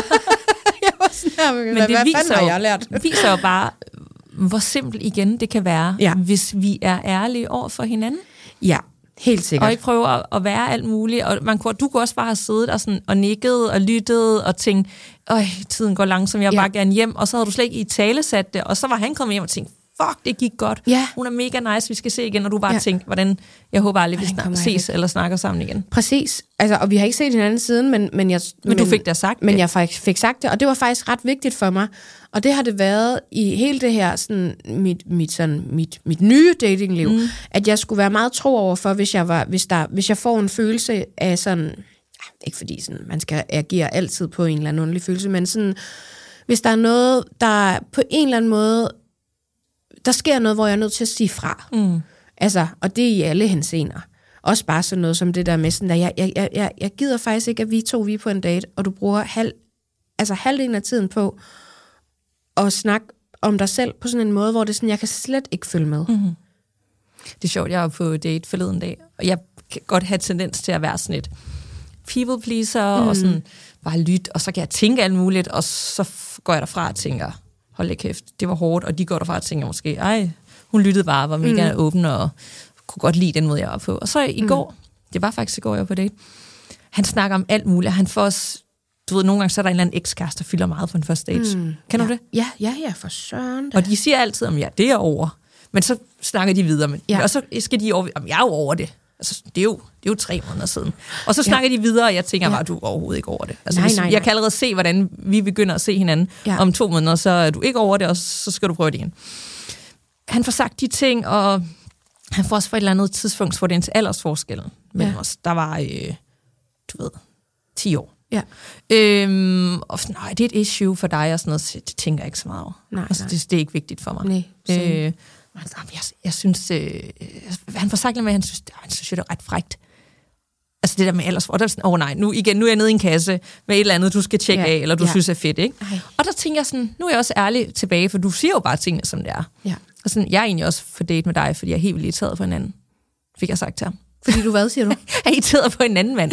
Men det viser jo bare, hvor simpelt igen det kan være, hvis vi er ærlige over for hinanden. Ja, helt sikkert. Og ikke prøve at være alt muligt. Og du kunne også bare have siddet og nikket og lyttet og tænkt, tiden går langsomt, jeg vil bare gerne hjem. Og så havde du slet ikke i tale sat det, og så var han kommet hjem og tænkt, fuck, det gik godt. Ja. Hun er mega nice, vi skal se igen, og du bare tænkte, hvordan, jeg håber aldrig, vi ses eller snakker sammen igen. Præcis. Altså, og vi har ikke set hinanden siden, men du fik det sagt. Men jeg fik sagt det, og det var faktisk ret vigtigt for mig. Og det har det været i hele det her, sådan, mit nye datingliv, at jeg skulle være meget tro over for, hvis jeg får en følelse af sådan, ikke fordi sådan, man skal agere altid på en eller anden underlig følelse, men sådan, hvis der er noget, der på en eller anden måde, der sker noget, hvor jeg er nødt til at sige fra. Altså, og det er i alle henseender. Også bare sådan noget som det der med sådan, der, jeg gider faktisk ikke, at vi er på en date, og du bruger halvdelen af tiden på at snakke om dig selv på sådan en måde, hvor det sådan, jeg kan slet ikke følge med. Det er sjovt, jeg var på date forleden dag, og jeg kan godt have tendens til at være sådan et people pleaser, og sådan bare lytte, og så kan jeg tænke alt muligt, og så går jeg derfra og tænker, hold da kæft, det var hårdt, og de går derfra og tænker måske, hun lyttede bare, var mega åben, og kunne godt lide den måde, jeg var på. Og så i går, det var faktisk i går, jeg var på date, han snakker om alt muligt, han får os, du ved, nogle gange så er der en eller anden ekskæreste, der fylder meget på en første date. Kender du det? Ja, for søren. Og de siger altid, om det er over, men så snakker de videre, og så skal de over, jeg er jo over det. Altså, det er jo 3 måneder siden. Og så snakker de videre, og jeg tænker bare, du er overhovedet ikke over det. Altså, jeg kan allerede se, hvordan vi begynder at se hinanden. Om 2 måneder, så er du ikke over det, og så skal du prøve det igen. Han får sagt de ting, og han får også på et eller andet tidspunkt for den til aldersforskellen mellem os. Der var, 10 år. Ja. Og nej, det er et issue for dig, og sådan noget, det tænker jeg ikke så meget over. Det er ikke vigtigt for mig. Nej, jeg synes, han får sagt lidt med, han synes, det er ret frækt. Altså det der med aldersforskellen, der er sådan, nu er jeg nede i en kasse med et eller andet, du skal tjekke af, eller du synes er fedt, ikke? Og der tænker jeg sådan, nu er jeg også ærlig tilbage, for du siger jo bare tingene, som det er. Ja. Og sådan, jeg er egentlig også for date med dig, fordi jeg er helt vildt irriteret på hinanden. Fik jeg sagt til ham. Fordi du hvad, siger du? Jeg er irriteret på en anden mand.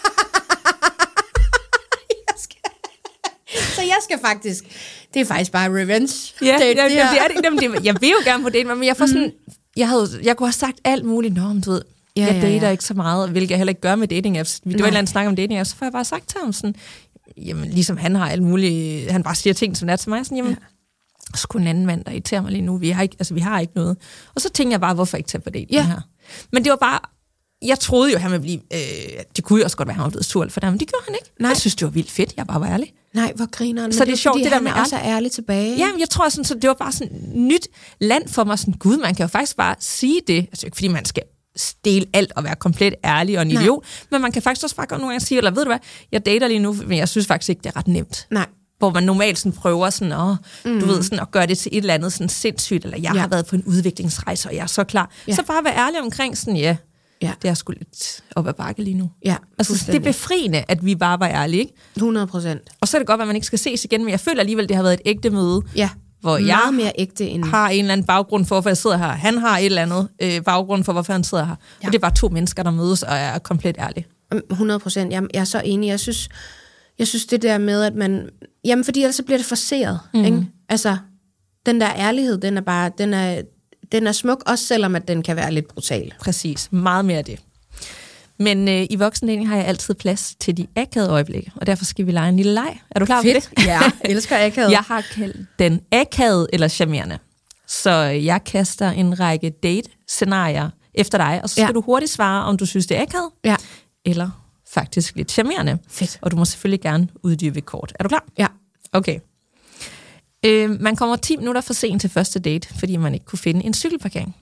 Så jeg skal faktisk, det er faktisk bare revenge. Ja, det er det. Jeg vil jo gerne på date, men jeg får sådan, jeg kunne have sagt alt muligt, men du ved, jeg dater ikke så meget, hvilket jeg heller ikke gør med dating apps. Det var et eller andet snak om dating apps, så får jeg bare sagt til ham sådan, jamen ligesom han har alt muligt, han bare siger ting som det er til mig, sådan, jamen, sgu en anden mand, der irriterer mig lige nu, vi har ikke noget. Og så tænker jeg bare, hvorfor ikke tage på date her? Men det var bare, jeg troede jo, han ville blive... det kunne jo også godt være, at han var blevet sur for dem, men det gjorde han ikke. Nej. Jeg synes, det var vildt fedt. Jeg bare var ærlig. Nej, hvor griner han. Så det er sjovt, det der med han er også ærlig tilbage. Ja, jeg tror sådan, så det var bare sådan nyt land for mig. Sådan, gud, man kan jo faktisk bare sige det. Altså ikke fordi man skal stille alt og være komplet ærlig og en idiot, men man kan faktisk også bare godt nogle gange sige, eller ved du hvad, jeg dater lige nu, men jeg synes faktisk ikke, det er ret nemt. Nej. Hvor man normalt sådan prøver sådan, du ved, sådan at gøre det til et eller andet sådan sindssygt, eller jeg har været på en udviklingsrejse, og jeg er så klar. Så bare være ærlig omkring sådan, det er sgu lidt op ad bakke lige nu. Ja, altså, det er befriende, at vi bare var ærlige, ikke? 100%. Og så er det godt, at man ikke skal ses igen, men jeg føler alligevel, det har været et ægte møde. Ja, hvor jeg meget mere ægte end... har en eller anden baggrund for, hvorfor jeg sidder her. Han har et eller andet baggrund for, hvorfor han sidder her. Ja. Og det er bare 2 mennesker, der mødes og er komplet ærlige. 100%. Jeg er så enig. Jeg synes det der med, at man... Jamen, fordi ellers så bliver det forceret, ikke? Altså, den der ærlighed, den er bare... Den er smuk, også selvom at den kan være lidt brutal. Præcis. Meget mere af det. Men i voksendeling har jeg altid plads til de akavede øjeblikke, og derfor skal vi lege en lille leg. Er du klar på det? Ja, elsker akavet. Jeg har kaldt den akavede eller charmerende. Så jeg kaster en række date-scenarier efter dig, og så skal du hurtigt svare, om du synes, det er akavet, eller faktisk lidt charmerende. Fedt. Og du må selvfølgelig gerne uddybe kort. Er du klar? Ja. Okay. Man kommer 10 minutter for sent til første date, fordi man ikke kunne finde en cykelparkering.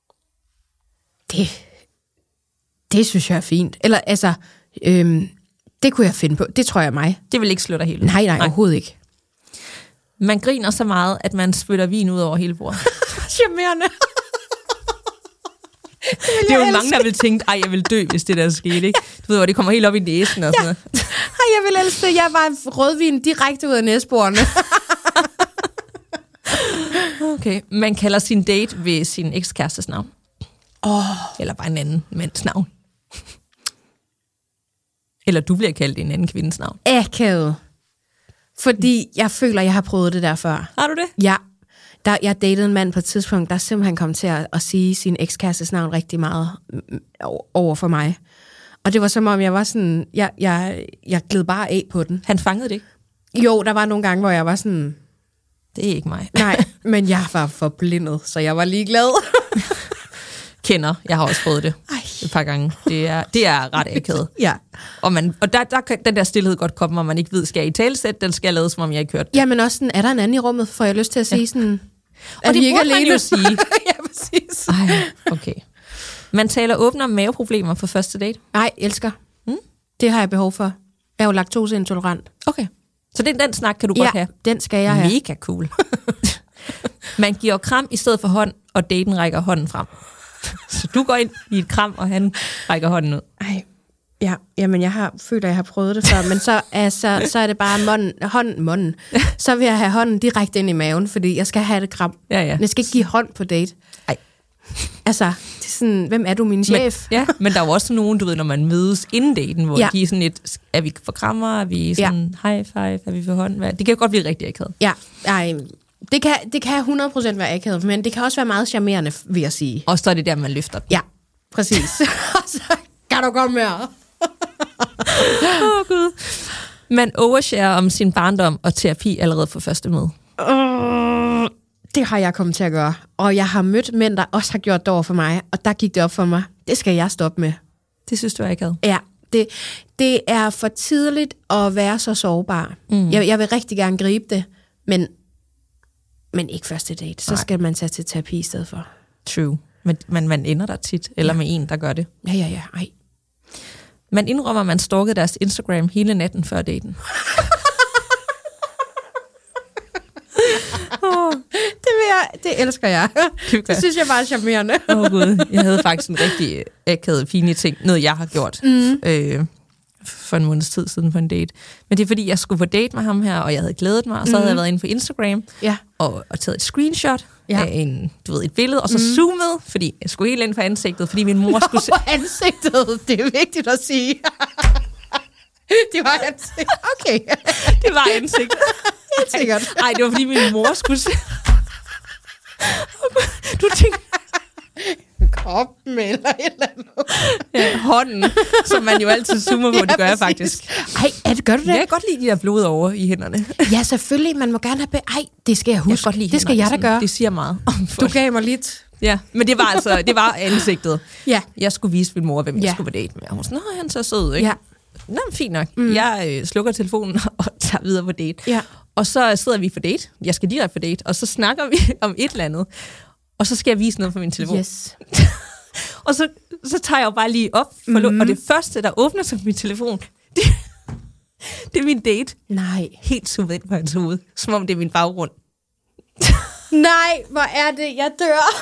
Det synes jeg er fint. Eller altså, det kunne jeg finde på. Det tror jeg er mig. Det vil ikke slå dig helt ud. Nej, overhovedet ikke. Man griner så meget, at man spytter vin ud over hele bordet. Charmerende. Det er jo mange, der vil tænke, jeg vil dø, hvis det der skete, ikke? Du ved, hvor det kommer helt op i næsen og sådan noget. Jeg vil elske det. Jeg var rødvin direkte ud af næsborene. Okay. Man kalder sin date ved sin ekskærestes navn. Eller bare en anden mands navn. Eller du bliver kaldt en anden kvindes navn. Akavet. Fordi jeg føler, jeg har prøvet det der før. Har du det? Ja. Jeg datede en mand på et tidspunkt, der simpelthen kom til at sige sin ekskærestes navn rigtig meget over for mig. Og det var som om, jeg var sådan... Jeg gled bare af på den. Han fangede det ikke? Jo, der var nogle gange, hvor jeg var sådan... Det er ikke mig. Nej, men jeg var forblindet, så jeg var ligeglad. Kender. Jeg har også prøvet det et par gange. Det er ret akavet. Ja. Og der kan den der stillhed godt komme, om man ikke ved, skal jeg i talesæt, den skal jeg lade, som om jeg ikke hørt det. Ja, men også sådan, er der en anden i rummet, får jeg lyst til at sige sådan... Og det burde man jo sige. Ja, præcis. Okay. Man taler åbent om maveproblemer på første date. Nej, elsker. Det har jeg behov for. Jeg er jo laktoseintolerant. Okay. Så den snak kan du godt have? Den skal jeg have. Mega cool. Man giver kram i stedet for hånd, og daten rækker hånden frem. Så du går ind i et kram, og han rækker hånden ud. Ja, jamen jeg føler, jeg har prøvet det før, men så er det bare hånden. Så vil jeg have hånden direkte ind i maven, fordi jeg skal have det kram. Ja. Jeg skal ikke give hånd på date. Nej. Altså, det er sådan, hvem er du, min chef? Men der er jo også nogen, du ved, når man mødes inden daten, hvor de er sådan lidt, er vi for krammer, er vi sådan high five, er vi for hånd? Det kan jo godt blive rigtig akavet. Ja, det kan 100% være akavet, men det kan også være meget charmerende, vil jeg sige. Og så er det der, man løfter den. Ja, præcis. Så kan du komme mere. Gud. Man overshare om sin barndom og terapi allerede for første møde. Det har jeg kommet til at gøre. Og jeg har mødt mænd, der også har gjort det over for mig, og der gik det op for mig. Det skal jeg stoppe med. Det synes du, jeg ikke havde? Ja, det er for tidligt at være så sårbar. Jeg vil rigtig gerne gribe det, men ikke første date. Så skal man tage til terapi i stedet for. True. Men man ender der tit, eller med en, der gør det. Ja. Ej. Man indrømmer, at man stalkede deres Instagram hele natten før daten. Det elsker jeg. Det synes jeg bare er charmerende. Gud, jeg havde faktisk en rigtig akavet, fine ting. Noget, jeg har gjort for en måneds tid siden på en date. Men det er fordi, jeg skulle på date med ham her, og jeg havde glædet mig, og så havde jeg været inde på Instagram og taget et screenshot af et billede, og så zoomet, fordi jeg skulle helt ind på ansigtet, fordi min mor skulle se... Ansigtet, det er vigtigt at sige. Det var ansigt. Okay. Det var ansigt. Helt sikkert. Nej, det var fordi min mor skulle se... Du tænker... Kroppen eller et eller andet. Ja, hånden, som man jo altid zoomer på, det gør jeg faktisk. Ej, gør du det? Jeg kan godt lide de der blod over i hænderne. Ja, selvfølgelig. Man må gerne have... det skal jeg huske. Jeg godt lide det skal jeg da gøre. Det siger meget. Du gav mig lidt Ja, men det var ansigtet. Ja. Jeg skulle vise min mor, hvem jeg Ja. skulle på date med. Og hun sådan, han er så sød, ikke? Ja. Nå, fint nok. Jeg slukker telefonen og tager videre på date. Ja. Og så sidder vi for date. Jeg skal direkte for date. Og så snakker vi om et eller andet. Og så skal jeg vise noget på min telefon. Yes. Og så tager jeg jo bare lige op. Og det første, der åbner sig på min telefon, det er min date. Nej. Helt suvet ind på hans hoved. Som om det er min baggrund. Nej, hvor er det, jeg dør.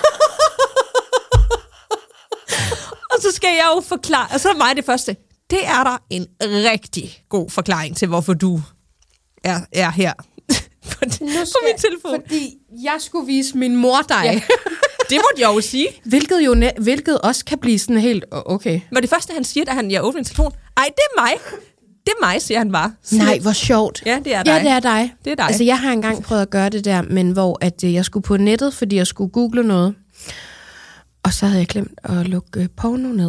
Og så skal jeg jo forklare. Og så er mig det første. Det er der en rigtig god forklaring til, hvorfor du er her. på min telefon. Fordi jeg skulle vise min mor dig. Ja. Det måtte jeg jo sige. Hvilket også kan blive sådan helt okay. Men det første, han siger, da jeg åbner min telefon, ej, det er mig. Det er mig, siger han bare. Nej, hvor sjovt. Ja, det er dig. Ja, det er dig. Det er dig. Altså, jeg har engang prøvet at gøre det der, men hvor at jeg skulle på nettet, fordi jeg skulle google noget. Og så havde jeg glemt at lukke porno ned.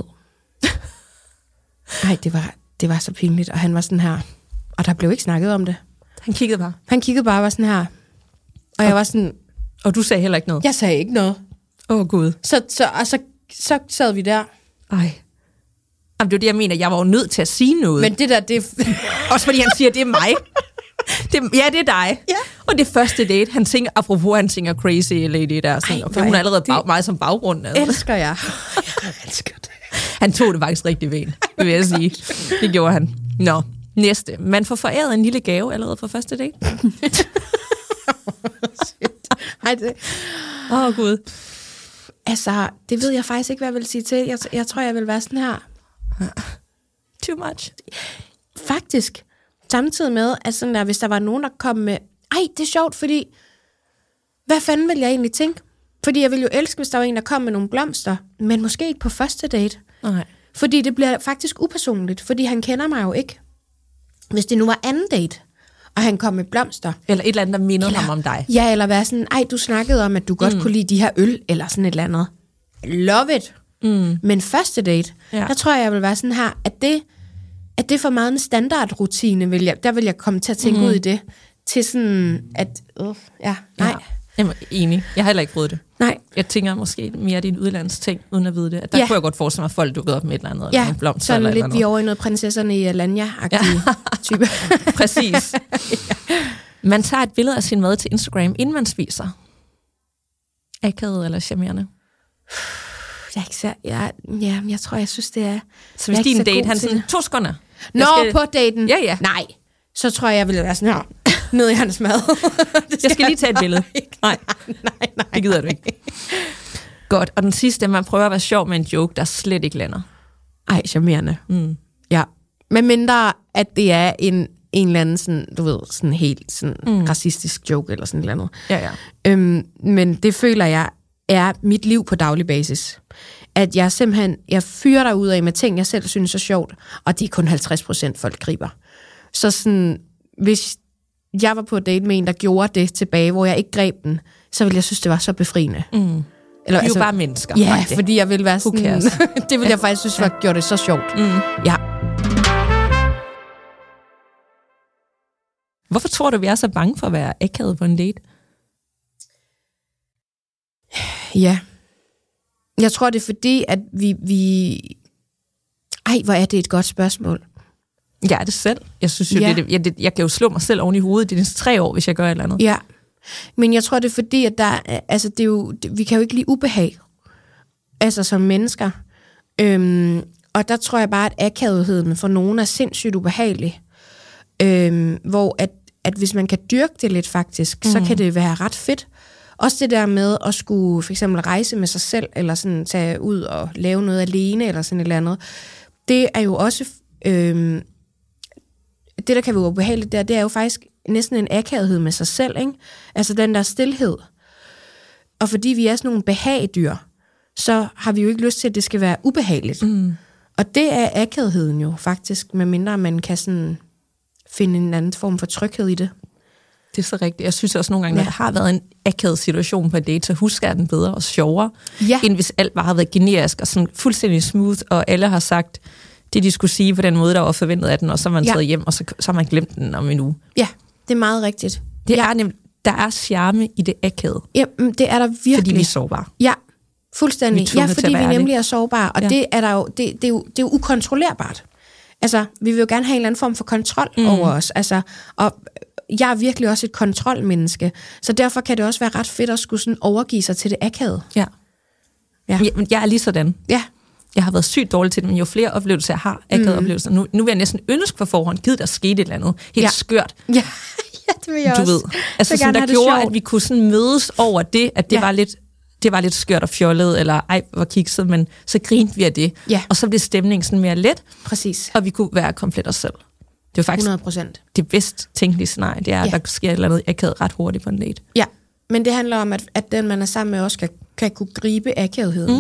Nej, det var så pinligt. Og han var sådan her. Og der blev ikke snakket om det. Han kiggede bare. Han kiggede bare og var sådan her. Og jeg var sådan... Og du sagde heller ikke noget? Jeg sagde ikke noget. Gud. Så sad vi der. Ej. Jamen, det er det, jeg mener. Jeg var jo nødt til at sige noget. Men det der, det... Også fordi han siger, det er mig. Det er dig. Ja. Og det første date, han tænker, apropos han tænker crazy lady der. Sådan, okay, hun er allerede mig som baggrund. Altså. Elsker jeg. Jeg elsker det. Han tog det faktisk rigtig pænt, vil jeg sige. Det gjorde han. Nå, næste. Man får foræret en lille gave allerede på første date. Hej det. Gud. Altså, det ved jeg faktisk ikke, hvad jeg vil sige til. Jeg tror, jeg vil være sådan her. Too much. Faktisk, samtidig med, at sådan der, hvis der var nogen, der kom med, ej, det er sjovt, fordi, hvad fanden vil jeg egentlig tænke? Fordi jeg ville jo elske, hvis der var en, der kom med nogle blomster, men måske ikke på første date. Nej. Fordi det bliver faktisk upersonligt, fordi han kender mig jo ikke. Hvis det nu var anden date, og han kom med blomster. Eller et eller andet, der mindede ham om dig. Ja, eller være sådan, ej, du snakkede om, at du godt kunne lide de her øl, eller sådan et eller andet. Love it. Men første date, der tror jeg vil være sådan her, at det er for meget en standardrutine, der vil jeg komme til at tænke ud i det, til sådan, at, nej. Ja. Jeg er enig. Jeg har heller ikke prøvet det. Nej. Jeg tænker måske mere, det er en udlandsting, uden at vide det. At der kunne jeg godt forestille mig, at folk dukkede op med et eller andet. Ja, eller blomster, sådan eller lidt eller vi over i noget prinsesserne i Alanya-agtige type. Præcis. Man tager et billede af sin mad til Instagram, inden man spiser. Akavet eller charmerende? Jeg tror, jeg synes, det er... Så hvis din date, han sådan, 2 sekunder. På daten? Ja. Nej. Så tror jeg vil være sådan her, ned i hans mad. Jeg skal lige tage et billede. Nej, det gider du ikke. Godt, og den sidste, man prøver at være sjov med en joke, der slet ikke lander. Ej, charmerende. Ja. Men mindre, at det er en eller anden sådan, du ved, sådan helt sådan racistisk joke, eller sådan et eller andet. Ja. Men det føler jeg er mit liv på daglig basis. At jeg simpelthen, jeg fyrer dig ud af med ting, jeg selv synes er sjovt, og det er kun 50% folk griber. Så sådan, hvis jeg var på et date med en, der gjorde det tilbage, hvor jeg ikke greb den, så ville jeg synes, det var så befriende. Eller, vi er jo bare mennesker. Ja, fordi jeg ville være sådan... det ville jeg faktisk synes, var gjort det så sjovt. Ja. Hvorfor tror du, vi er så bange for at være akavet på en date? Ja. Jeg tror, det er fordi, at vi... Ej, hvor er det et godt spørgsmål. Jeg er det selv. Jeg synes jo, jeg kan jo slå mig selv oven i hovedet de næste 3 år, hvis jeg gør et eller andet. Ja, men jeg tror, det er fordi, at det er jo, vi kan jo ikke lide ubehag, altså som mennesker. Og der tror jeg bare, at akavetheden for nogen er sindssygt ubehagelig. Hvor at hvis man kan dyrke det lidt faktisk, så kan det være ret fedt. Også det der med at skulle for eksempel rejse med sig selv, eller sådan tage ud og lave noget alene, eller sådan et eller andet. Det er jo også... det, der kan være ubehageligt der, det er jo faktisk næsten en akavethed med sig selv, ikke? Altså den der stilhed. Og fordi vi er sådan nogle behagdyr, så har vi jo ikke lyst til, at det skal være ubehageligt. Og det er akavetheden jo faktisk, medmindre man kan sådan finde en anden form for tryghed i det. Det er så rigtigt. Jeg synes også nogle gange, når der har været en akavet situation på en date, så husker jeg den bedre og sjovere, end hvis alt bare har været generisk og sådan fuldstændig smooth, og alle har sagt det, de skulle sige på den måde, der var forventet af den, og så er man taget hjem, og så har man glemt den om en uge. Ja, det er meget rigtigt. Det er nemlig, der er charme i det akavede. Ja, det er der virkelig. Fordi vi er sårbare. Ja, Fuldstændig. Ja, fordi vi nemlig er sårbare, og det er der jo, det er jo ukontrollerbart. Altså, vi vil jo gerne have en eller anden form for kontrol over os. Altså, og jeg er virkelig også et kontrolmenneske, så derfor kan det også være ret fedt at skulle sådan overgive sig til det akavede. Ja. Men jeg er lige sådan. Ja. Jeg har været sygt dårlig til det, men jo flere oplevelser jeg har, akavede oplevelser, nu vil jeg næsten ønske for forhånd, givet der skete et eller andet helt skørt. Ja, det vil jeg du også. Ved. Altså sådan, der gjorde, at vi kunne sådan mødes over det, at det var lidt skørt og fjollet, eller ej, hvor kikset, men så grinte vi af det. Ja. Og så blev stemningen sådan mere let. Præcis. Og vi kunne være komplet os selv. Det var faktisk 100%. det bedst tænkelige scenarie, det er, at der sker et eller andet akavet ret hurtigt på en date. Ja, men det handler om, at den, man er sammen med, også kan kunne gribe akavetheden.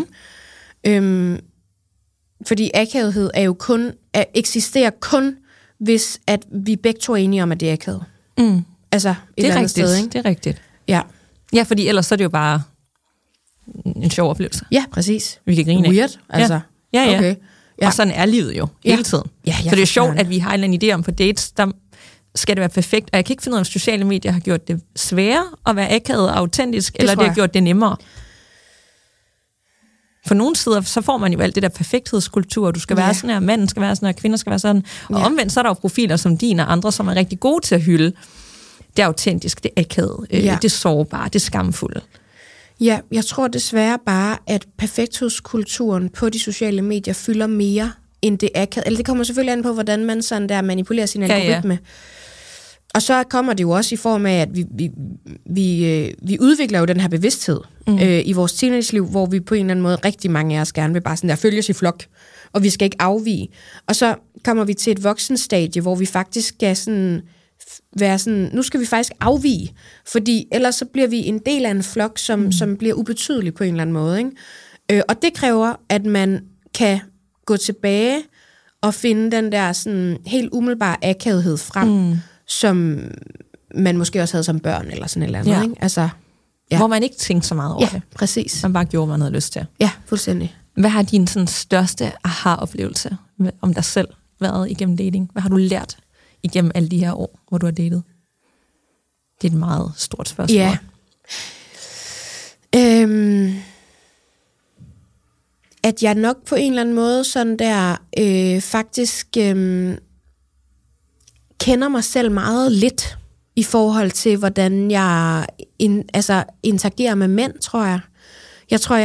Fordi akavethed er jo eksisterer kun, hvis at vi begge to er enige om, at det er akavet. Altså et eller andet sted, ikke? Det er rigtigt. Ja. Ja, fordi ellers så er det jo bare en sjov oplevelse. Ja, præcis. Vi kan grine af. Weird, altså. Ja. Okay. Ja. Og sådan er livet jo hele tiden. Ja, så det er sjovt, at vi har en eller anden idé om på dates, der skal det være perfekt. Og jeg kan ikke finde ud af, om sociale medier har gjort det sværere at være akavet og autentisk, eller det har gjort det nemmere. For nogle sider, så får man jo alt det der perfekthedskultur. Du skal være sådan her, manden skal være sådan her, kvinder skal være sådan. Og omvendt, så er der jo profiler som din og andre, som er rigtig gode til at hylde. Det er autentisk, det er akavet, det er sårbare, det er skamfulde. Ja, jeg tror desværre bare, at perfekthedskulturen på de sociale medier fylder mere end det akavet. Eller det kommer selvfølgelig an på, hvordan man sådan der manipulerer sin algoritme. Ja. Og så kommer det jo også i form af, at vi udvikler jo den her bevidsthed i vores teenageliv, hvor vi på en eller anden måde, rigtig mange af os gerne vil bare sådan der følges i flok, og vi skal ikke afvige. Og så kommer vi til et voksenstadie, hvor vi faktisk skal sådan være sådan, nu skal vi faktisk afvige, fordi ellers så bliver vi en del af en flok, som bliver ubetydelig på en eller anden måde. Ikke? Og det kræver, at man kan gå tilbage og finde den der sådan helt umiddelbare akavethed frem, som man måske også havde som børn, eller sådan et eller andet. Ja. Ikke? Altså, hvor man ikke tænkte så meget over det. Præcis. Man bare gjorde, hvad man havde lyst til. Ja, fuldstændig. Hvad har din sådan største aha-oplevelse om dig selv været igennem dating? Hvad har du lært igennem alle de her år, hvor du har datet? Det er et meget stort spørgsmål. Ja. At jeg nok på en eller anden måde sådan der faktisk kender mig selv meget lidt i forhold til, hvordan jeg interagerer med mænd, tror jeg. Jeg tror,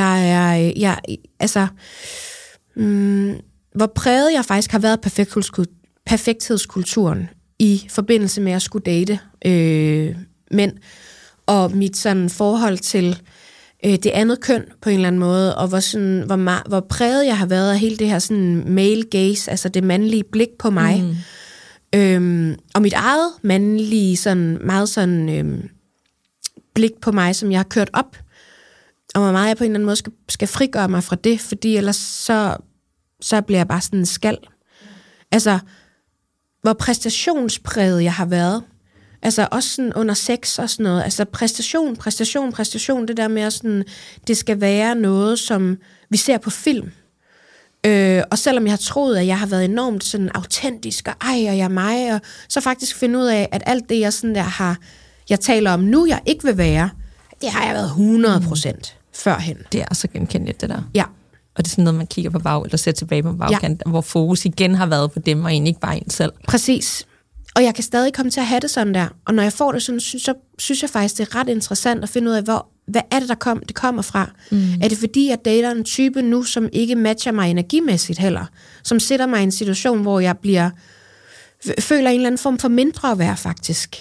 hvor præget jeg faktisk har været perfekthedskulturen i forbindelse med at skulle date mænd, og mit sådan forhold til det andet køn på en eller anden måde, og hvor præget jeg har været af hele det her sådan male gaze, altså det mandlige blik på mig. Og mit eget mandlige sådan meget sådan blik på mig, som jeg har kørt op, og hvor meget jeg på en eller anden måde skal frigøre mig fra det, fordi ellers så bliver jeg bare sådan en skal. Altså, hvor præstationspræget jeg har været. Altså også sådan under sex og sådan noget. Altså præstation. Det der med at sådan, det skal være noget, som vi ser på film. Og selvom jeg har troet, at jeg har været enormt sådan autentisk, og og jeg er mig, og så faktisk finde ud af, at alt det, jeg sådan der jeg taler om nu, jeg ikke vil være, det har jeg været 100% førhen. Det er så genkendeligt, det der. Ja. Og det er sådan noget, man kigger på eller ser tilbage på bagkant, hvor fokus igen har været på dem, og egentlig ikke bare en selv. Præcis. Og jeg kan stadig komme til at have det sådan der. Og når jeg får det sådan, synes jeg faktisk, det er ret interessant at finde ud af, hvad er det, det kommer fra? Er det fordi, jeg dater en type nu, som ikke matcher mig energimæssigt heller? Som sætter mig i en situation, hvor jeg føler en eller anden form for mindre værd, faktisk.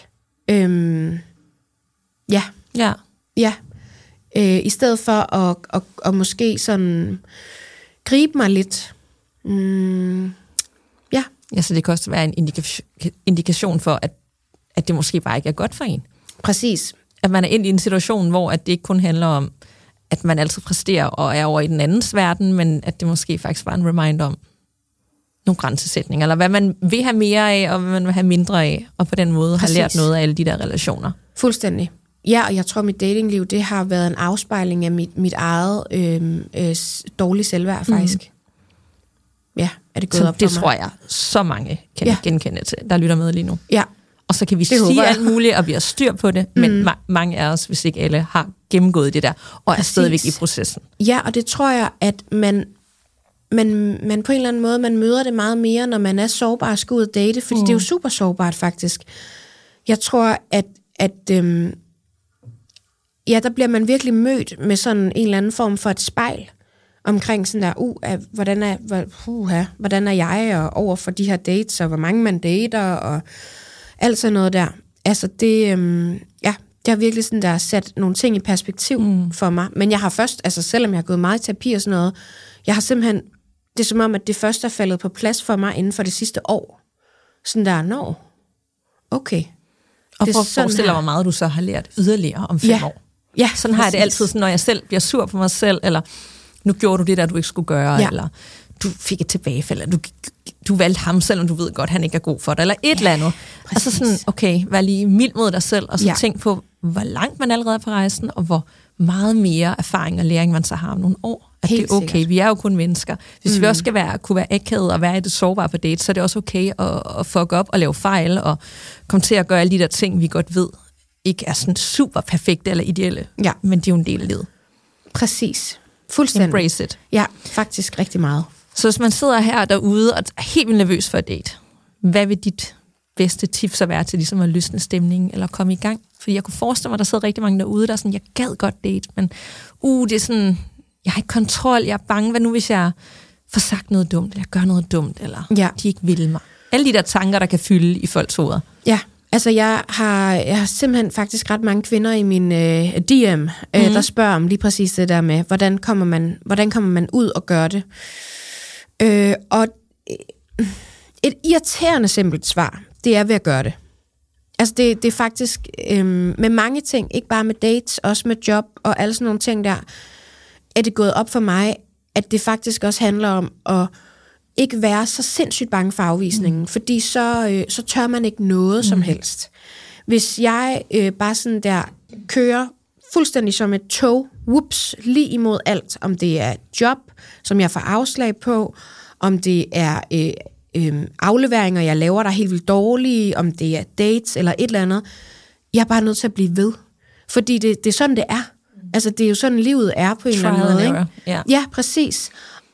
Ja. I stedet for at måske sådan gribe mig lidt. Ja, så det kan også være en indikation for, at det måske bare ikke er godt for en. Præcis. At man er ind i en situation, hvor at det ikke kun handler om, at man altid præsterer og er over i den andens verden, men at det måske faktisk var en reminder om nogle grænsesætninger, eller hvad man vil have mere af, og hvad man vil have mindre af, og på den måde har lært noget af alle de der relationer. Fuldstændig. Ja, og jeg tror, mit datingliv, det har været en afspejling af mit eget dårlige selvværd, faktisk. Ja, er det gået op for mig. Det tror jeg, så mange kan genkende til, der lytter med lige nu. Ja, og så kan vi sige alt muligt, og vi har styr på det, men mange af os, hvis ikke alle, har gennemgået det der, og er stadigvæk i processen. Ja, og det tror jeg, at man på en eller anden måde, man møder det meget mere, når man er sårbar og skal ud og date, fordi det er jo super sårbart faktisk. Jeg tror, at der bliver man virkelig mødt med sådan en eller anden form for et spejl, omkring sådan der, hvordan er jeg, og over for de her dates, og hvor mange man dater, og alt sådan noget der. Altså det, det har virkelig sådan der sat nogle ting i perspektiv for mig. Men jeg har først, altså selvom jeg har gået meget i terapi og sådan noget, jeg har simpelthen, det er som om, at det først er faldet på plads for mig inden for det sidste år. Sådan der, okay. Og for at forestille dig, hvor meget du så har lært yderligere om 5 år. Ja, sådan har jeg det altid, sådan, når jeg selv bliver sur på mig selv, eller nu gjorde du det der, du ikke skulle gøre, eller du fik et tilbagefald, eller du valgte ham, selvom du ved godt, han ikke er god for dig, eller et eller andet. Altså sådan, okay, vær lige mild mod dig selv, og så tænk på, hvor langt man allerede er på rejsen, og hvor meget mere erfaring og læring man så har om nogle år. At helt det er okay, sikkert. Vi er jo kun mennesker. Hvis vi også skal kunne være akavet og være i det sårbare på date, så er det også okay at fuck op og lave fejl, og komme til at gøre alle de der ting, vi godt ved, ikke er sådan super perfekte eller ideelle, men de er jo en del af livet. Præcis. Fuldstændig. Embrace it. Ja, faktisk rigtig meget. Så hvis man sidder her derude og er helt vildt nervøs for et date, hvad vil dit bedste tip så være til ligesom at løsne stemningen eller komme i gang? Fordi jeg kunne forestille mig, at der sidder rigtig mange derude, der er sådan, jeg gad godt date, men det er sådan, jeg har ikke kontrol, jeg er bange, hvad nu hvis jeg får sagt noget dumt, eller jeg gør noget dumt, eller de ikke vil mig. Alle de der tanker, der kan fylde i folks hoveder. Ja. Altså, jeg har simpelthen faktisk ret mange kvinder i min DM, der spørger om lige præcis det der med, hvordan kommer man ud og gør det. Og et irriterende simpelt svar, det er ved at gøre det. Altså, det er faktisk med mange ting, ikke bare med dates, også med job og alle sådan nogle ting der, er det gået op for mig, at det faktisk også handler om at ikke være så sindssygt bange for afvisningen, fordi så tør man ikke noget som helst. Hvis jeg bare sådan der kører fuldstændig som et tog, lige imod alt, om det er job, som jeg får afslag på, om det er afleveringer, jeg laver, der er helt vildt dårlige, om det er dates eller et eller andet, jeg er bare nødt til at blive ved. Fordi det er sådan, det er. Altså, det er jo sådan, livet er på en eller anden måde. Ikke? Yeah. Ja, præcis.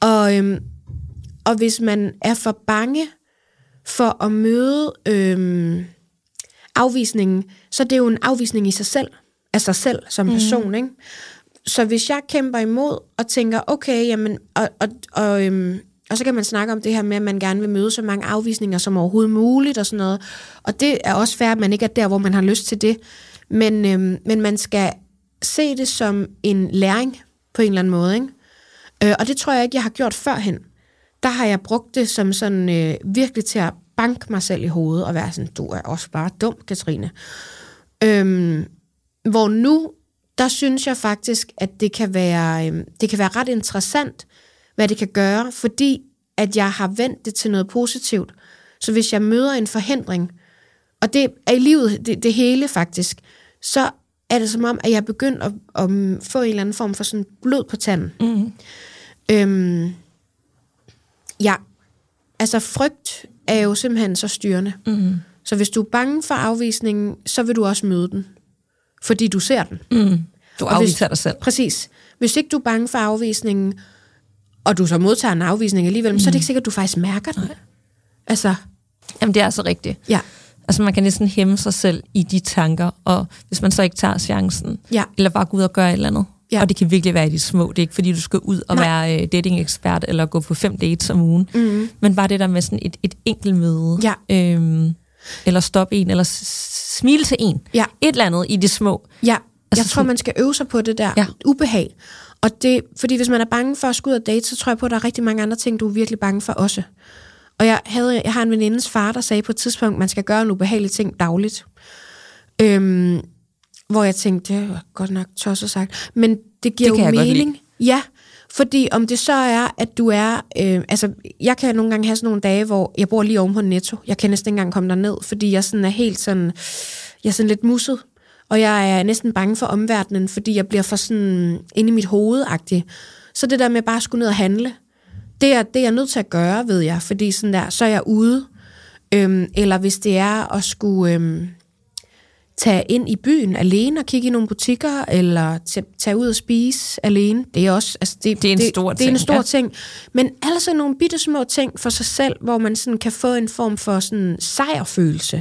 Og hvis man er for bange for at møde afvisningen, så er det jo en afvisning i sig selv, af sig selv som person, ikke? Så hvis jeg kæmper imod og tænker, okay, jamen, og så kan man snakke om det her med, at man gerne vil møde så mange afvisninger som overhovedet muligt og sådan noget, og det er også fair, at man ikke er der, hvor man har lyst til det, men man skal se det som en læring på en eller anden måde, ikke? Og det tror jeg ikke, jeg har gjort førhen. Der har jeg brugt det som sådan virkelig til at banke mig selv i hovedet og være sådan, du er også bare dum, Katrine. Hvor nu, der synes jeg faktisk, at det kan være ret interessant, hvad det kan gøre, fordi at jeg har vendt det til noget positivt. Så hvis jeg møder en forhindring, og det er i livet det hele faktisk, så er det som om, at jeg er begyndt at få en eller anden form for sådan blod på tanden. Ja, altså frygt er jo simpelthen så styrende. Så hvis du er bange for afvisningen, så vil du også møde den. Fordi du ser den. Du afviser dig selv. Præcis. Hvis ikke du er bange for afvisningen, og du så modtager en afvisning alligevel, så er det ikke sikkert, at du faktisk mærker den. Nej. Altså. Jamen, det er altså rigtigt. Ja. Altså, man kan næsten hæmme sig selv i de tanker, og hvis man så ikke tager chancen, eller bare gå ud og gøre et eller andet. Ja. Og det kan virkelig være i de små. Det er ikke, fordi du skal ud og være dating-ekspert, eller gå på 5 dates om ugen. Men bare det der med sådan et enkelt møde. Ja. Eller stoppe en, eller smile til en. Ja. Et eller andet i de små. Ja, jeg tror, man skal øve sig på det der ubehag. Og det, fordi hvis man er bange for at skulle ud og date, så tror jeg på, at der er rigtig mange andre ting, du er virkelig bange for også. Og jeg har en venindes far, der sagde på et tidspunkt, at man skal gøre en ubehagelig ting dagligt. Hvor jeg tænkte, det var godt nok tosset sagt, men det giver jo mening. Ja, fordi om det så er, at du er, altså jeg kan nogle gange have sådan nogle dage, hvor jeg bor lige oven på Netto. Jeg kan næsten ikke engang komme derned, fordi jeg sådan er helt sådan, jeg er sådan lidt musset. Og jeg er næsten bange for omverdenen, fordi jeg bliver for sådan inde i mit hoved-agtig. Så det der med bare at skulle ned og handle, det er jeg nødt til at gøre, ved jeg, fordi sådan der, så er jeg ude. Eller hvis det er at skulle tage ind i byen alene og kigge i nogle butikker, eller tage ud og spise alene. Det er også... Altså det er en stor ting. Det er en stor ting. Men altså nogle bitte små ting for sig selv, hvor man sådan kan få en form for sådan sejrfølelse.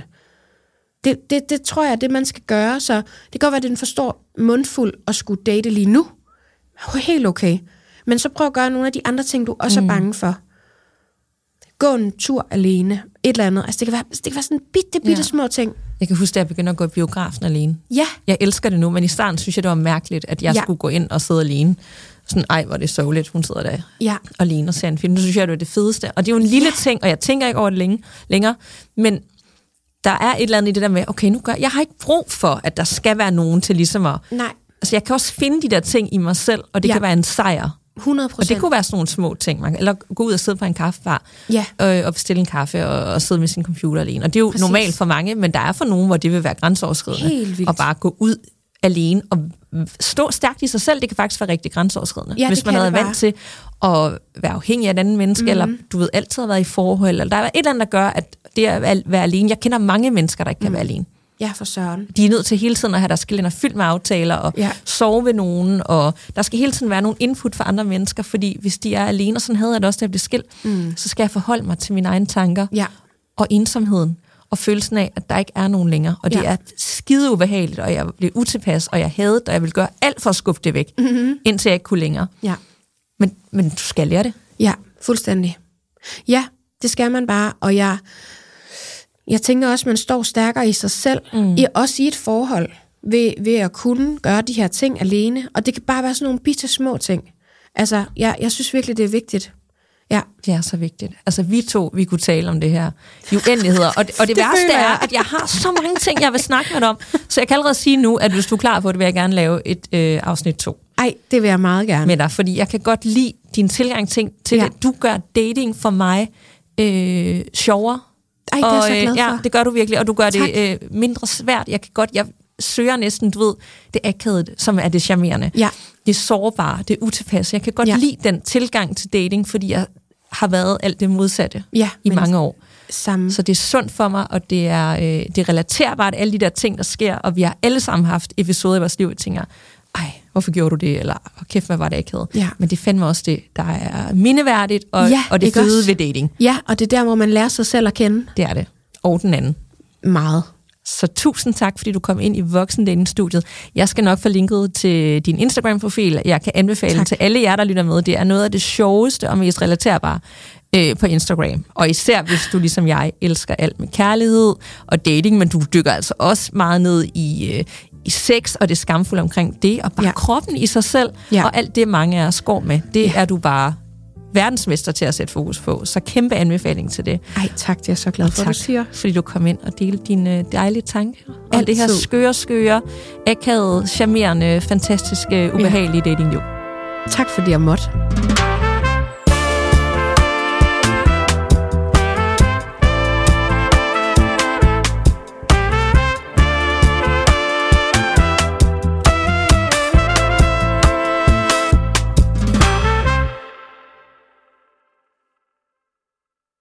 Det tror jeg, det man skal gøre. Så det kan godt være, at det er en for stor mundfuld at skulle date lige nu. Helt okay. Men så prøv at gøre nogle af de andre ting, du også er bange for. Gå en tur alene. Et eller andet. Altså det kan være sådan bitte små ting. Jeg kan huske, at jeg begyndte at gå i biografen alene. Ja. Jeg elsker det nu, men i starten synes jeg, det var mærkeligt, at jeg skulle gå ind og sidde alene. Sådan, ej, hvor det sørgeligt, hun sidder der alene og ser en film. Nu synes jeg, det var det fedeste. Og det er jo en lille ting, og jeg tænker ikke over det længere. Men der er et eller andet i det der med, okay, jeg har ikke brug for, at der skal være nogen til ligesom at... Nej. Altså, jeg kan også finde de der ting i mig selv, og det kan være en sejr. 100%. Og det kunne være sådan nogle små ting. Eller gå ud og sidde på en kaffebar og bestille en kaffe og sidde med sin computer alene. Og det er jo normalt for mange, men der er for nogen, hvor det vil være grænseoverskridende. Helt vildt. Og bare gå ud alene og stå stærkt i sig selv. Det kan faktisk være rigtig grænseoverskridende. Ja, hvis man er vant til at være afhængig af et andet menneske, eller du ved, altid har været i forhold, eller der er et eller andet, der gør, at det at være alene. Jeg kender mange mennesker, der ikke kan være alene. Ja, for søren. De er nødt til hele tiden at have deres kalender fyldt med aftaler, og sove ved nogen, og der skal hele tiden være nogle input fra andre mennesker, fordi hvis de er alene, og sådan havde jeg det også, da jeg blev skilt, så skal jeg forholde mig til mine egne tanker, og ensomheden, og følelsen af, at der ikke er nogen længere, og det er skide ubehageligt, og jeg blev utilpas, og jeg hadede det, og jeg ville gøre alt for at skubbe det væk, indtil jeg ikke kunne længere. Ja. Men du skal lære det. Ja, fuldstændig. Ja, det skal man bare, og jeg tænker også, at man står stærkere i sig selv, også i et forhold, ved at kunne gøre de her ting alene. Og det kan bare være sådan nogle bitte små ting. Altså, jeg synes virkelig, det er vigtigt. Ja. Det er så vigtigt. Altså, vi kunne tale om det her i uendeligheder. Og det værste er, at jeg har så mange ting, jeg vil snakke med dig om. Så jeg kan allerede sige nu, at hvis du er klar på det, vil jeg gerne lave et afsnit 2. Ej, det vil jeg meget gerne. Med dig, fordi jeg kan godt lide din tilgang til det. Du gør dating for mig sjovere. Ej, det er jeg så glad for. Ja, det gør du virkelig, og du gør det mindre svært. Jeg søger næsten, du ved, det akavet, som er det charmerende. Ja. Det er sårbare, det er utilpas. Jeg kan godt lide den tilgang til dating, fordi jeg har været alt det modsatte i mange år. Sammen. Så det er sundt for mig, og det er relaterbart, alle de der ting, der sker, og vi har alle sammen haft episoder i vores liv, jeg tænker, ej, hvorfor gjorde du det? Eller, kæft, hvad var det akavet? Ja. Men det fandme også det, der er mindeværdigt, og det fede ved dating. Ja, og det er der, hvor man lærer sig selv at kende. Det er det. Og den anden. Meget. Så tusind tak, fordi du kom ind i Voksendating-studiet. Jeg skal nok få linket til din Instagram-profil. Jeg kan anbefale til alle jer, der lytter med. Det er noget af det sjoveste og mest relaterbare på Instagram. Og især hvis du, ligesom jeg, elsker alt med kærlighed og dating, men du dykker altså også meget ned i sex og det skamfulde omkring det, og bare kroppen i sig selv, og alt det, mange af os går med. Det er du bare verdensmester til at sætte fokus på. Så kæmpe anbefaling til det. Ej, tak. Det er så glad for, tak, du siger. Fordi du kom ind og delte dine dejlige tanker om det her skøre, akavede, charmerende, fantastiske, ubehagelige datingliv. Tak fordi jeg måtte.